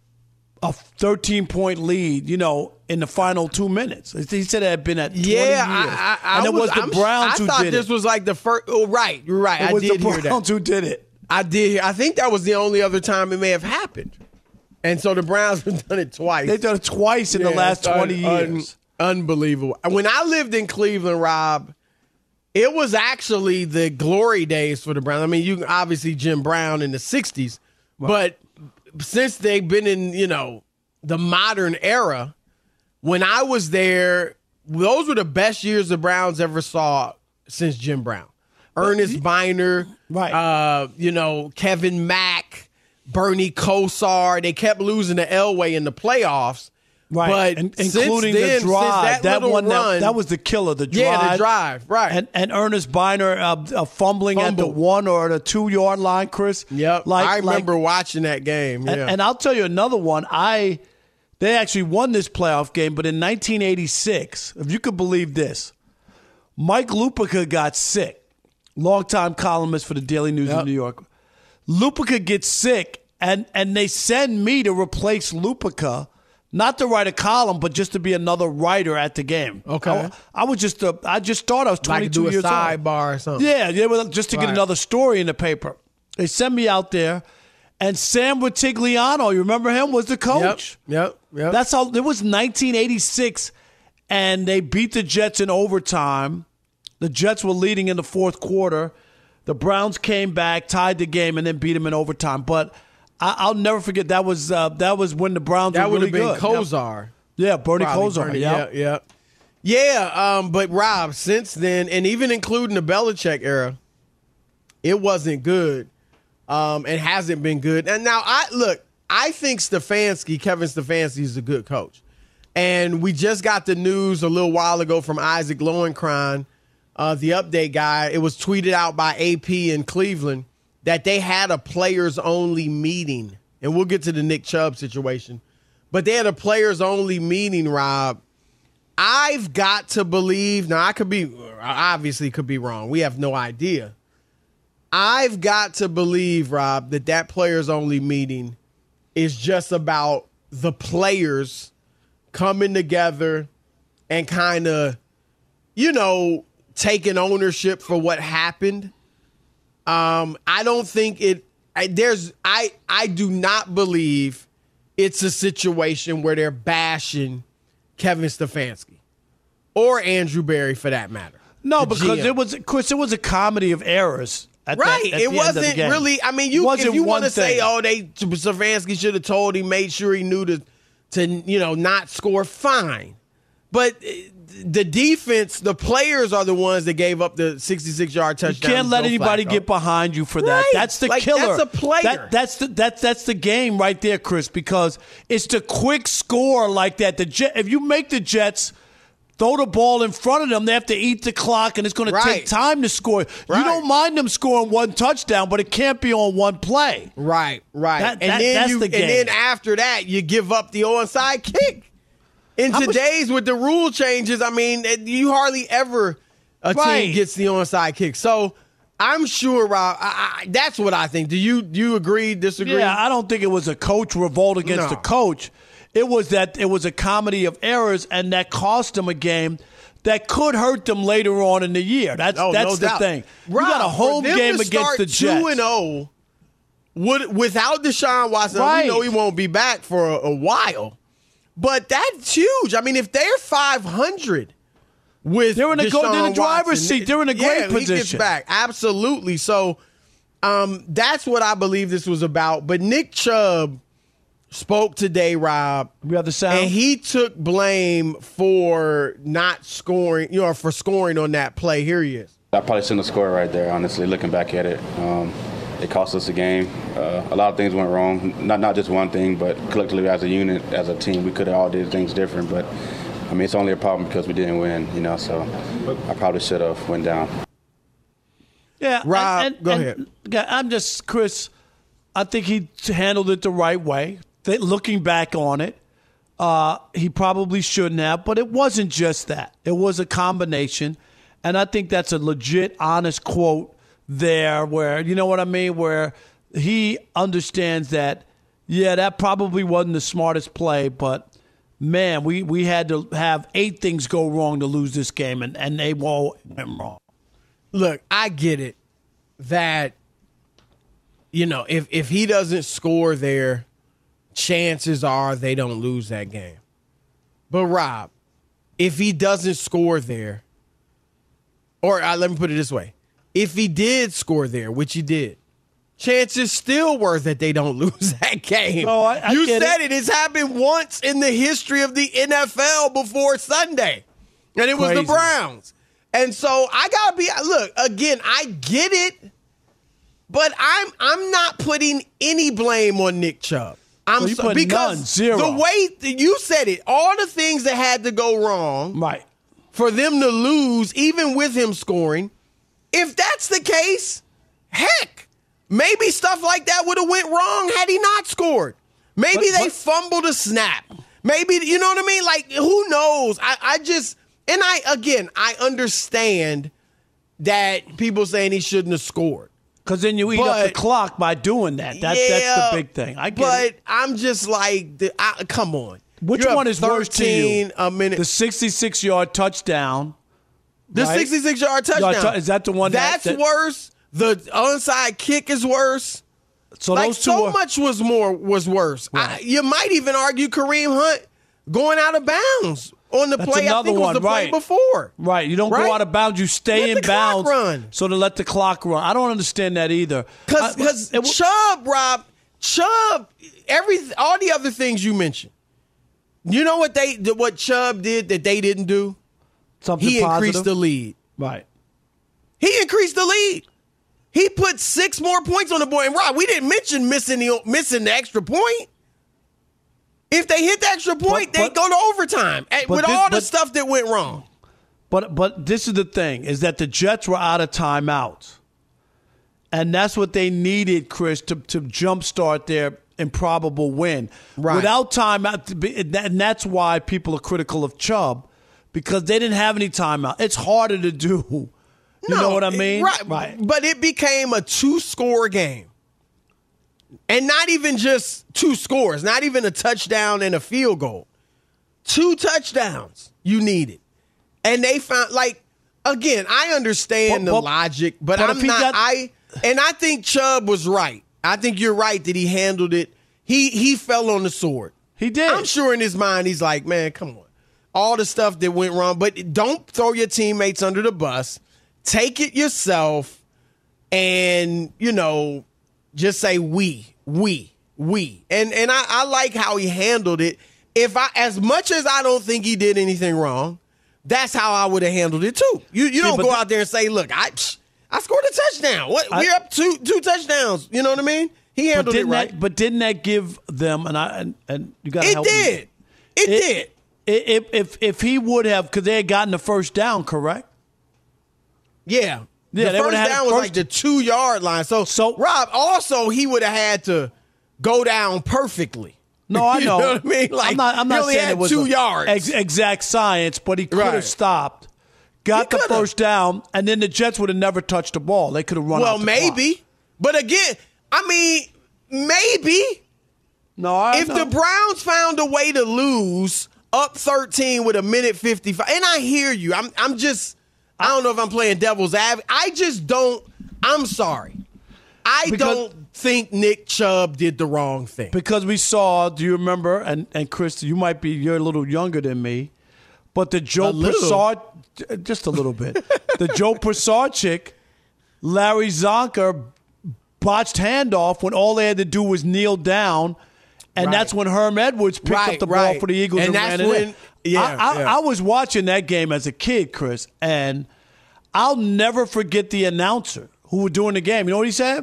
[SPEAKER 8] a thirteen-point lead, you know, in the final two minutes. He said it had been at twenty
[SPEAKER 6] yeah,
[SPEAKER 8] years.
[SPEAKER 6] I, I,
[SPEAKER 8] and
[SPEAKER 6] I
[SPEAKER 8] it
[SPEAKER 6] was,
[SPEAKER 8] was the
[SPEAKER 6] I'm,
[SPEAKER 8] Browns
[SPEAKER 6] I
[SPEAKER 8] who
[SPEAKER 6] thought
[SPEAKER 8] did
[SPEAKER 6] this
[SPEAKER 8] it.
[SPEAKER 6] was like the first. Oh, right, you're right.
[SPEAKER 8] It
[SPEAKER 6] I
[SPEAKER 8] was
[SPEAKER 6] did
[SPEAKER 8] the
[SPEAKER 6] hear
[SPEAKER 8] Browns
[SPEAKER 6] that.
[SPEAKER 8] who did it.
[SPEAKER 6] I did. Hear, I think that was the only other time it may have happened. And so the Browns have done it twice.
[SPEAKER 8] They've done it twice in
[SPEAKER 6] yeah,
[SPEAKER 8] the last twenty
[SPEAKER 6] un,
[SPEAKER 8] years.
[SPEAKER 6] Un, unbelievable. When I lived in Cleveland, Rob, it was actually the glory days for the Browns. I mean, you obviously Jim Brown in the sixties, wow. but since they've been in, you know, the modern era, when I was there, those were the best years the Browns ever saw since Jim Brown. Ernest Biner,
[SPEAKER 8] right?
[SPEAKER 6] Uh, you know, Kevin Mack, Bernie Kosar. They kept losing to Elway in the playoffs.
[SPEAKER 8] Right,
[SPEAKER 6] but
[SPEAKER 8] and, including
[SPEAKER 6] then,
[SPEAKER 8] the drive,
[SPEAKER 6] that,
[SPEAKER 8] that one
[SPEAKER 6] run,
[SPEAKER 8] that, that was the killer. The drive,
[SPEAKER 6] yeah, the drive, right?
[SPEAKER 8] And, and Ernest Biner uh, uh, fumbling Fumble. at the one or the two yard line, Chris.
[SPEAKER 6] Yep,
[SPEAKER 8] like,
[SPEAKER 6] I remember
[SPEAKER 8] like,
[SPEAKER 6] watching that game. Yeah.
[SPEAKER 8] And, and I'll tell you another one. I they actually won this playoff game, but in nineteen eighty-six, if you could believe this, Mike Lupica got sick. Longtime columnist for the Daily News
[SPEAKER 6] yep.
[SPEAKER 8] of New York. Lupica gets sick, and and they send me to replace Lupica. Not to write a column, but just to be another writer at the game.
[SPEAKER 6] Okay,
[SPEAKER 8] I, I was just a, I just thought I was twenty-two
[SPEAKER 6] like do a
[SPEAKER 8] years old.
[SPEAKER 6] sidebar or something.
[SPEAKER 8] Yeah, yeah, well, just to
[SPEAKER 6] right.
[SPEAKER 8] get another story in the paper. They sent me out there, and Sam Rutigliano, you remember him, was the coach.
[SPEAKER 6] Yep, yep, yep.
[SPEAKER 8] That's how. It was nineteen eighty-six, and they beat the Jets in overtime. The Jets were leading in the fourth quarter. The Browns came back, tied the game, and then beat them in overtime. But I, I'll never forget that was uh, that was when the Browns
[SPEAKER 6] that
[SPEAKER 8] were really
[SPEAKER 6] good. That would have been
[SPEAKER 8] good.
[SPEAKER 6] Kosar.
[SPEAKER 8] Yeah, Bernie
[SPEAKER 6] Probably
[SPEAKER 8] Kosar.
[SPEAKER 6] Bernie,
[SPEAKER 8] Yeah,
[SPEAKER 6] yeah, yeah. Yeah, um, but Rob, since then, and even including the Belichick era, it wasn't good. Um, it hasn't been good. And now, I look, I think Stefanski, Kevin Stefanski, is a good coach. And we just got the news a little while ago from Isaac Lowenkron, uh, the update guy. It was tweeted out by A P in Cleveland that they had a players-only meeting. And we'll get to the Nick Chubb situation. But they had a players-only meeting, Rob. I've got to believe, now I could be, obviously could be wrong. We have no idea. I've got to believe, Rob, that that players-only meeting is just about the players coming together and kind of, you know, taking ownership for what happened. Um, I don't think it, I, there's, I, I do not believe it's a situation where they're bashing Kevin Stefanski or Andrew Berry for that matter.
[SPEAKER 8] No,
[SPEAKER 6] the
[SPEAKER 8] because
[SPEAKER 6] G M.
[SPEAKER 8] it was, Chris, it was a comedy of errors. At
[SPEAKER 6] right.
[SPEAKER 8] that, at
[SPEAKER 6] it
[SPEAKER 8] the
[SPEAKER 6] wasn't
[SPEAKER 8] end of the game.
[SPEAKER 6] really, I mean, you if you want to say,
[SPEAKER 8] thing.
[SPEAKER 6] oh, they Stefanski should have told him, made sure he knew to, to, you know, not score, fine. But the defense, the players are the ones that gave up the sixty-six yard touchdown.
[SPEAKER 8] You can't let anybody
[SPEAKER 6] Flacco.
[SPEAKER 8] get behind you for that.
[SPEAKER 6] Right.
[SPEAKER 8] That's the
[SPEAKER 6] like,
[SPEAKER 8] killer.
[SPEAKER 6] That's a player.
[SPEAKER 8] That, that's the that's that's the game right there, Chris. Because it's the quick score like that. The Jet, if you make the Jets throw the ball in front of them. They have to eat the clock, and it's going
[SPEAKER 6] Right.
[SPEAKER 8] to take time to score.
[SPEAKER 6] Right.
[SPEAKER 8] You don't mind them scoring one touchdown, but it can't be on one play.
[SPEAKER 6] Right, right.
[SPEAKER 8] That-
[SPEAKER 6] and
[SPEAKER 8] that-
[SPEAKER 6] then
[SPEAKER 8] that's
[SPEAKER 6] you,
[SPEAKER 8] the
[SPEAKER 6] and
[SPEAKER 8] game.
[SPEAKER 6] then after that, you give up the onside kick. In
[SPEAKER 8] How much-
[SPEAKER 6] today's with the rule changes, I mean, it- you hardly ever a
[SPEAKER 8] Right.
[SPEAKER 6] team gets the onside kick. So I'm sure, Rob. I, I, that's what I think. Do you do you agree? Disagree?
[SPEAKER 8] Yeah, I don't think it was a coach revolt against
[SPEAKER 6] No.
[SPEAKER 8] the coach. It was that it was a comedy of errors, and that cost them a game that could hurt them later on in the year. That's
[SPEAKER 6] Oh,
[SPEAKER 8] that's
[SPEAKER 6] no
[SPEAKER 8] the
[SPEAKER 6] doubt.
[SPEAKER 8] thing.
[SPEAKER 6] Rob,
[SPEAKER 8] you got a home
[SPEAKER 6] for them
[SPEAKER 8] game
[SPEAKER 6] to
[SPEAKER 8] against
[SPEAKER 6] start
[SPEAKER 8] the Jets.
[SPEAKER 6] Two and zero, would without Deshaun Watson.
[SPEAKER 8] Right.
[SPEAKER 6] We know he won't be back for a, a while, but that's huge. I mean, if they're five hundred with
[SPEAKER 8] They're in a go-
[SPEAKER 6] Deshaun
[SPEAKER 8] they're in the driver's
[SPEAKER 6] Watson,
[SPEAKER 8] seat. They're in a great
[SPEAKER 6] yeah, He gets
[SPEAKER 8] position.
[SPEAKER 6] back absolutely. So, um, that's what I believe this was about. But Nick Chubb spoke today, Rob.
[SPEAKER 8] We have the sound.
[SPEAKER 6] And he took blame for not scoring, you know, for scoring on that play. Here he is.
[SPEAKER 18] I probably shouldn't have scored right there, honestly, looking back at it. Um, it cost us a game. Uh, a lot of things went wrong. Not not just one thing, but collectively as a unit, as a team, we could have all did things different. But, I mean, it's only a problem because we didn't win, you know, so I probably should have went down.
[SPEAKER 8] Yeah,
[SPEAKER 6] Rob,
[SPEAKER 8] and- and-
[SPEAKER 6] go
[SPEAKER 8] and-
[SPEAKER 6] ahead.
[SPEAKER 8] yeah, I'm just Chris. I think he handled it the right way. That looking back on it, uh, he probably shouldn't have, but it wasn't just that. It was a combination, and I think that's a legit, honest quote there. Where you know what I mean, where he understands that. Yeah, that probably wasn't the smartest play, but man, we, we had to have eight things go wrong to lose this game, and, and they all went wrong.
[SPEAKER 6] Look, I get it that, you know, if, if he doesn't score there, chances are they don't lose that game. But, Rob, if he doesn't score there, or uh, let me put it this way, if he did score there, which he did, chances still were that they don't lose that game.
[SPEAKER 8] Oh, I- I
[SPEAKER 6] you
[SPEAKER 8] get
[SPEAKER 6] said
[SPEAKER 8] it.
[SPEAKER 6] it. It's happened once in the history of the N F L before Sunday, and it was the
[SPEAKER 8] Crazy.
[SPEAKER 6] Browns. And so I gotta be look again. I get it, but I'm I'm not putting any blame on Nick Chubb. I'm
[SPEAKER 8] Well, you
[SPEAKER 6] so,
[SPEAKER 8] put
[SPEAKER 6] because
[SPEAKER 8] none, zero.
[SPEAKER 6] the way that you said it, all the things that had to go wrong,
[SPEAKER 8] Right.
[SPEAKER 6] for them to lose, even with him scoring. If that's the case, heck, maybe stuff like that would have went wrong had he not scored. Maybe
[SPEAKER 8] But-
[SPEAKER 6] they
[SPEAKER 8] but-
[SPEAKER 6] fumbled a snap. Maybe, you know what I mean? Like, who knows? I, I just, and I, again, I understand that people saying he shouldn't have scored.
[SPEAKER 8] Because then you eat up the
[SPEAKER 6] But-
[SPEAKER 8] clock by doing that. that
[SPEAKER 6] Yeah,
[SPEAKER 8] that's the big thing. I get
[SPEAKER 6] but
[SPEAKER 8] it.
[SPEAKER 6] I'm just like, the, I, come on.
[SPEAKER 8] Which
[SPEAKER 6] You have
[SPEAKER 8] one is worse to you?
[SPEAKER 6] thirteen a minute.
[SPEAKER 8] The sixty-six yard touchdown.
[SPEAKER 6] The
[SPEAKER 8] right?
[SPEAKER 6] sixty-six yard touchdown.
[SPEAKER 8] Yard tou- is that the one that-
[SPEAKER 6] That's
[SPEAKER 8] that-
[SPEAKER 6] worse. The onside kick is worse.
[SPEAKER 8] So
[SPEAKER 6] like
[SPEAKER 8] those two
[SPEAKER 6] so
[SPEAKER 8] are-
[SPEAKER 6] much was more was worse. I, you might even argue Kareem Hunt going out of bounds on the
[SPEAKER 8] That's
[SPEAKER 6] play. I
[SPEAKER 8] another
[SPEAKER 6] think it was
[SPEAKER 8] one,
[SPEAKER 6] the play
[SPEAKER 8] right.
[SPEAKER 6] before.
[SPEAKER 8] Right. You don't
[SPEAKER 6] Right?
[SPEAKER 8] go out of bounds. You stay
[SPEAKER 6] Let
[SPEAKER 8] in
[SPEAKER 6] the clock
[SPEAKER 8] bounds.
[SPEAKER 6] run.
[SPEAKER 8] So to let the clock run. I don't understand that either. I-
[SPEAKER 6] Because
[SPEAKER 8] it was-
[SPEAKER 6] Chubb, Rob, Chubb, every all the other things you mentioned. You know what they what Chubb did that they didn't do?
[SPEAKER 8] Something
[SPEAKER 6] he increased
[SPEAKER 8] positive?
[SPEAKER 6] the lead.
[SPEAKER 8] Right.
[SPEAKER 6] He increased the lead. He put six more points on the board. And Rob, we didn't mention missing the missing the extra point. If they hit the extra point,
[SPEAKER 8] But-
[SPEAKER 6] they
[SPEAKER 8] but-
[SPEAKER 6] go to overtime and
[SPEAKER 8] but
[SPEAKER 6] with
[SPEAKER 8] this-
[SPEAKER 6] all the
[SPEAKER 8] but-
[SPEAKER 6] stuff that went wrong.
[SPEAKER 8] But but this is the thing, is that the Jets were out of timeouts. And that's what they needed, Chris, to, to jumpstart their improbable win.
[SPEAKER 6] Right.
[SPEAKER 8] Without timeout, and that's why people are critical of Chubb, because they didn't have any timeout. It's harder to do. You know what I mean?
[SPEAKER 6] Right. But it became a two-score game. And not even just two scores, not even a touchdown and a field goal. Two touchdowns you needed. And they found, like, again, I understand
[SPEAKER 8] But-
[SPEAKER 6] the
[SPEAKER 8] but-
[SPEAKER 6] logic, but,
[SPEAKER 8] but
[SPEAKER 6] I'm
[SPEAKER 8] if he
[SPEAKER 6] not,
[SPEAKER 8] got-
[SPEAKER 6] I, and I think Chubb was right. I think you're right that he handled it. He, he fell on the sword.
[SPEAKER 8] He did.
[SPEAKER 6] I'm sure in his mind, he's like, man, come on. All the stuff that went wrong, but don't throw your teammates under the bus. Take it yourself and, you know, just say we, we, we. And and I, I like how he handled it. If I, as much as I don't think he did anything wrong, that's how I would have handled it too. You you
[SPEAKER 8] See,
[SPEAKER 6] don't
[SPEAKER 8] but
[SPEAKER 6] go
[SPEAKER 8] th-
[SPEAKER 6] out there and say, look, I I scored a touchdown. What,
[SPEAKER 8] I-
[SPEAKER 6] we're up two two touchdowns. You know what I mean? He
[SPEAKER 8] But
[SPEAKER 6] handled it
[SPEAKER 8] didn't
[SPEAKER 6] right.
[SPEAKER 8] that, but didn't that give them, and I and, and you got to
[SPEAKER 6] It
[SPEAKER 8] help me.
[SPEAKER 6] did. It, did.
[SPEAKER 8] If if if he would have, because they had gotten the first down, correct?
[SPEAKER 6] Yeah.
[SPEAKER 8] Yeah,
[SPEAKER 6] the
[SPEAKER 8] they
[SPEAKER 6] first
[SPEAKER 8] would've had
[SPEAKER 6] down
[SPEAKER 8] the
[SPEAKER 6] was
[SPEAKER 8] first-
[SPEAKER 6] like the two-yard line. So,
[SPEAKER 8] So-
[SPEAKER 6] Rob, also, he would have had to go down perfectly.
[SPEAKER 8] No, I
[SPEAKER 6] You
[SPEAKER 8] know.
[SPEAKER 6] know what I mean? Like,
[SPEAKER 8] I'm not, I'm
[SPEAKER 6] he
[SPEAKER 8] not
[SPEAKER 6] only
[SPEAKER 8] saying
[SPEAKER 6] had
[SPEAKER 8] it was
[SPEAKER 6] two
[SPEAKER 8] a
[SPEAKER 6] yards.
[SPEAKER 8] ex- exact science, but he could have
[SPEAKER 6] Right.
[SPEAKER 8] stopped, got the first down, and then the Jets would have never touched the ball. They could have run
[SPEAKER 6] well,
[SPEAKER 8] out the
[SPEAKER 6] maybe.
[SPEAKER 8] clock.
[SPEAKER 6] But again, I mean, maybe.
[SPEAKER 8] No, I
[SPEAKER 6] If
[SPEAKER 8] know.
[SPEAKER 6] the Browns found a way to lose up thirteen with a minute fifty-five, and I hear you. I'm I'm just, I don't know if I'm playing devil's advocate. I just don't, I'm sorry. I
[SPEAKER 8] Because-
[SPEAKER 6] don't think Nick Chubb did the wrong thing.
[SPEAKER 8] Because we saw, do you remember, and, and Chris, you might be, you're a little younger than me, but the Joe
[SPEAKER 6] A little.
[SPEAKER 8] Persard, just a little bit, the Joe Persarchik, Larry Zonka botched handoff when all they had to do was kneel down, and
[SPEAKER 6] Right.
[SPEAKER 8] that's when Herm Edwards picked
[SPEAKER 6] Right,
[SPEAKER 8] up the ball
[SPEAKER 6] right.
[SPEAKER 8] for the Eagles and,
[SPEAKER 6] And that's
[SPEAKER 8] ran it
[SPEAKER 6] when-
[SPEAKER 8] in.
[SPEAKER 6] yeah,
[SPEAKER 8] I, I,
[SPEAKER 6] yeah.
[SPEAKER 8] I was watching that game as a kid, Chris, and I'll never forget the announcer who was doing the game. You know what he said?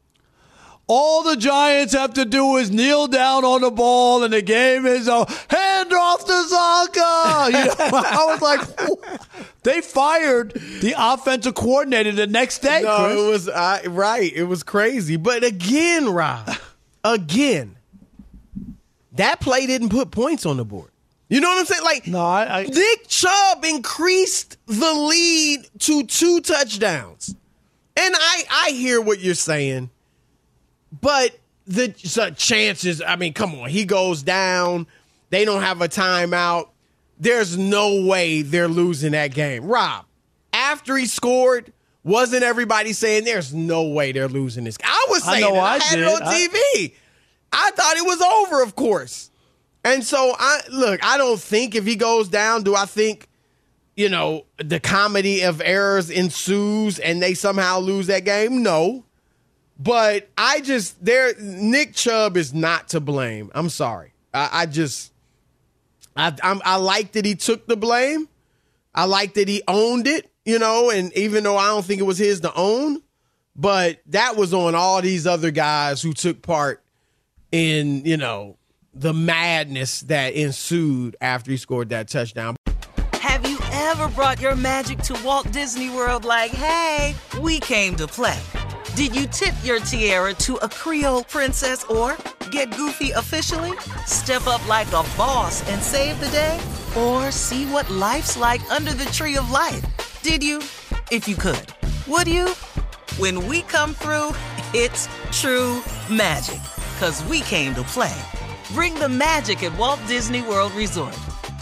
[SPEAKER 8] All the Giants have to do is kneel down on the ball, and the game is over. Hand off to Zonka. You know, I was like, "Ooh." They fired the offensive coordinator the next day.
[SPEAKER 6] No,
[SPEAKER 8] Chris.
[SPEAKER 6] it was uh, right. It was crazy. But again, Rob, again, that play didn't put points on the board. You know what I'm saying? Like,
[SPEAKER 8] no, I, I
[SPEAKER 6] Nick Chubb increased the lead to two touchdowns, and I I hear what you're saying, but the so chances. I mean, come on, he goes down. They don't have a timeout. There's no way they're losing that game. Rob, after he scored, wasn't everybody saying there's no way they're losing this? I was
[SPEAKER 8] I
[SPEAKER 6] saying
[SPEAKER 8] know
[SPEAKER 6] it. I,
[SPEAKER 8] I
[SPEAKER 6] had
[SPEAKER 8] did.
[SPEAKER 6] it on
[SPEAKER 8] I-
[SPEAKER 6] T V. I thought it was over, of course. And so, I look, I don't think if he goes down, do I think, you know, the comedy of errors ensues and they somehow lose that game? No. But I just, there, Nick Chubb is not to blame. I'm sorry. I, I just, I, I'm, I like that he took the blame. I like that he owned it, you know, and even though I don't think it was his to own, but that was on all these other guys who took part in, you know, the madness that ensued after he scored that touchdown.
[SPEAKER 1] Have you ever brought your magic to Walt Disney World like, hey, we came to play? Did you tip your tiara to a Creole princess or get goofy officially? Step up like a boss and save the day? Or see what life's like under the tree of life? Did you? If you could. Would you? When we come through, it's true magic. 'Cause we came to play. Bring the magic at Walt Disney World Resort.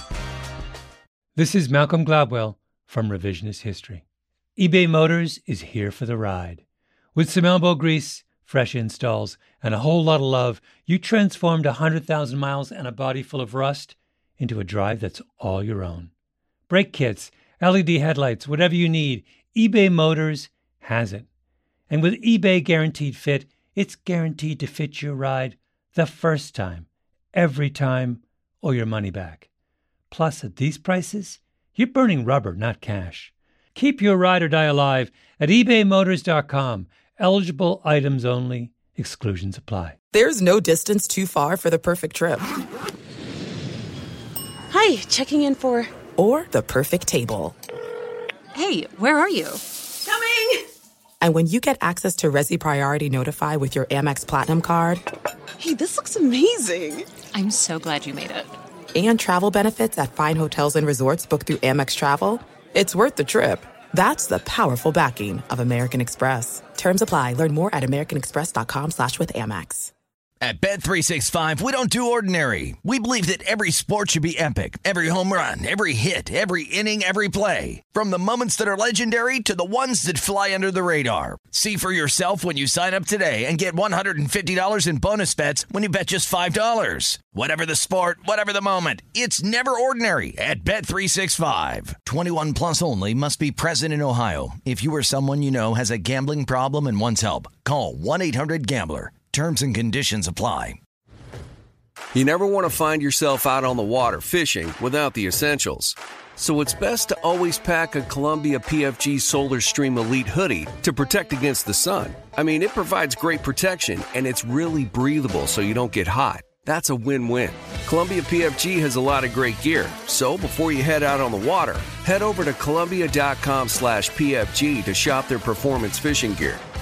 [SPEAKER 19] This is Malcolm Gladwell from Revisionist History. eBay Motors is here for the ride. With some elbow grease, fresh installs, and a whole lot of love, you transformed one hundred thousand miles and a body full of rust into a drive that's all your own. Brake kits, L E D headlights, whatever you need, eBay Motors has it. And with eBay Guaranteed Fit, it's guaranteed to fit your ride the first time, every time, or your money back. Plus, at these prices, you're burning rubber, not cash. Keep your ride or die alive at ebay motors dot com. Eligible items only. Exclusions apply.
[SPEAKER 3] There's no distance too far for the perfect trip.
[SPEAKER 17] Hi, checking in for...
[SPEAKER 3] Or the perfect table.
[SPEAKER 17] Hey, where are you? Coming!
[SPEAKER 3] And when you get access to Resi Priority Notify with your Amex Platinum card...
[SPEAKER 17] Hey, this looks amazing. I'm so glad you made it.
[SPEAKER 3] And travel benefits at fine hotels and resorts booked through Amex Travel, it's worth the trip. That's the powerful backing of American Express. Terms apply. Learn more at americanexpress.com slash with Amex.
[SPEAKER 20] At Bet three sixty-five, we don't do ordinary. We believe that every sport should be epic. Every home run, every hit, every inning, every play. From the moments that are legendary to the ones that fly under the radar. See for yourself when you sign up today and get one hundred fifty dollars in bonus bets when you bet just five dollars. Whatever the sport, whatever the moment, it's never ordinary at Bet three sixty-five. twenty-one plus only. Must be present in Ohio. If you or someone you know has a gambling problem and wants help, call one eight hundred gambler. Terms and conditions apply.
[SPEAKER 21] You never want to find yourself out on the water fishing without the essentials. So it's best to always pack a Columbia P F G Solar Stream Elite hoodie to protect against the sun. I mean, it provides great protection and it's really breathable so you don't get hot. That's a win-win. Columbia P F G has a lot of great gear, so before you head out on the water, head over to Columbia dot com slash P F G to shop their performance fishing gear.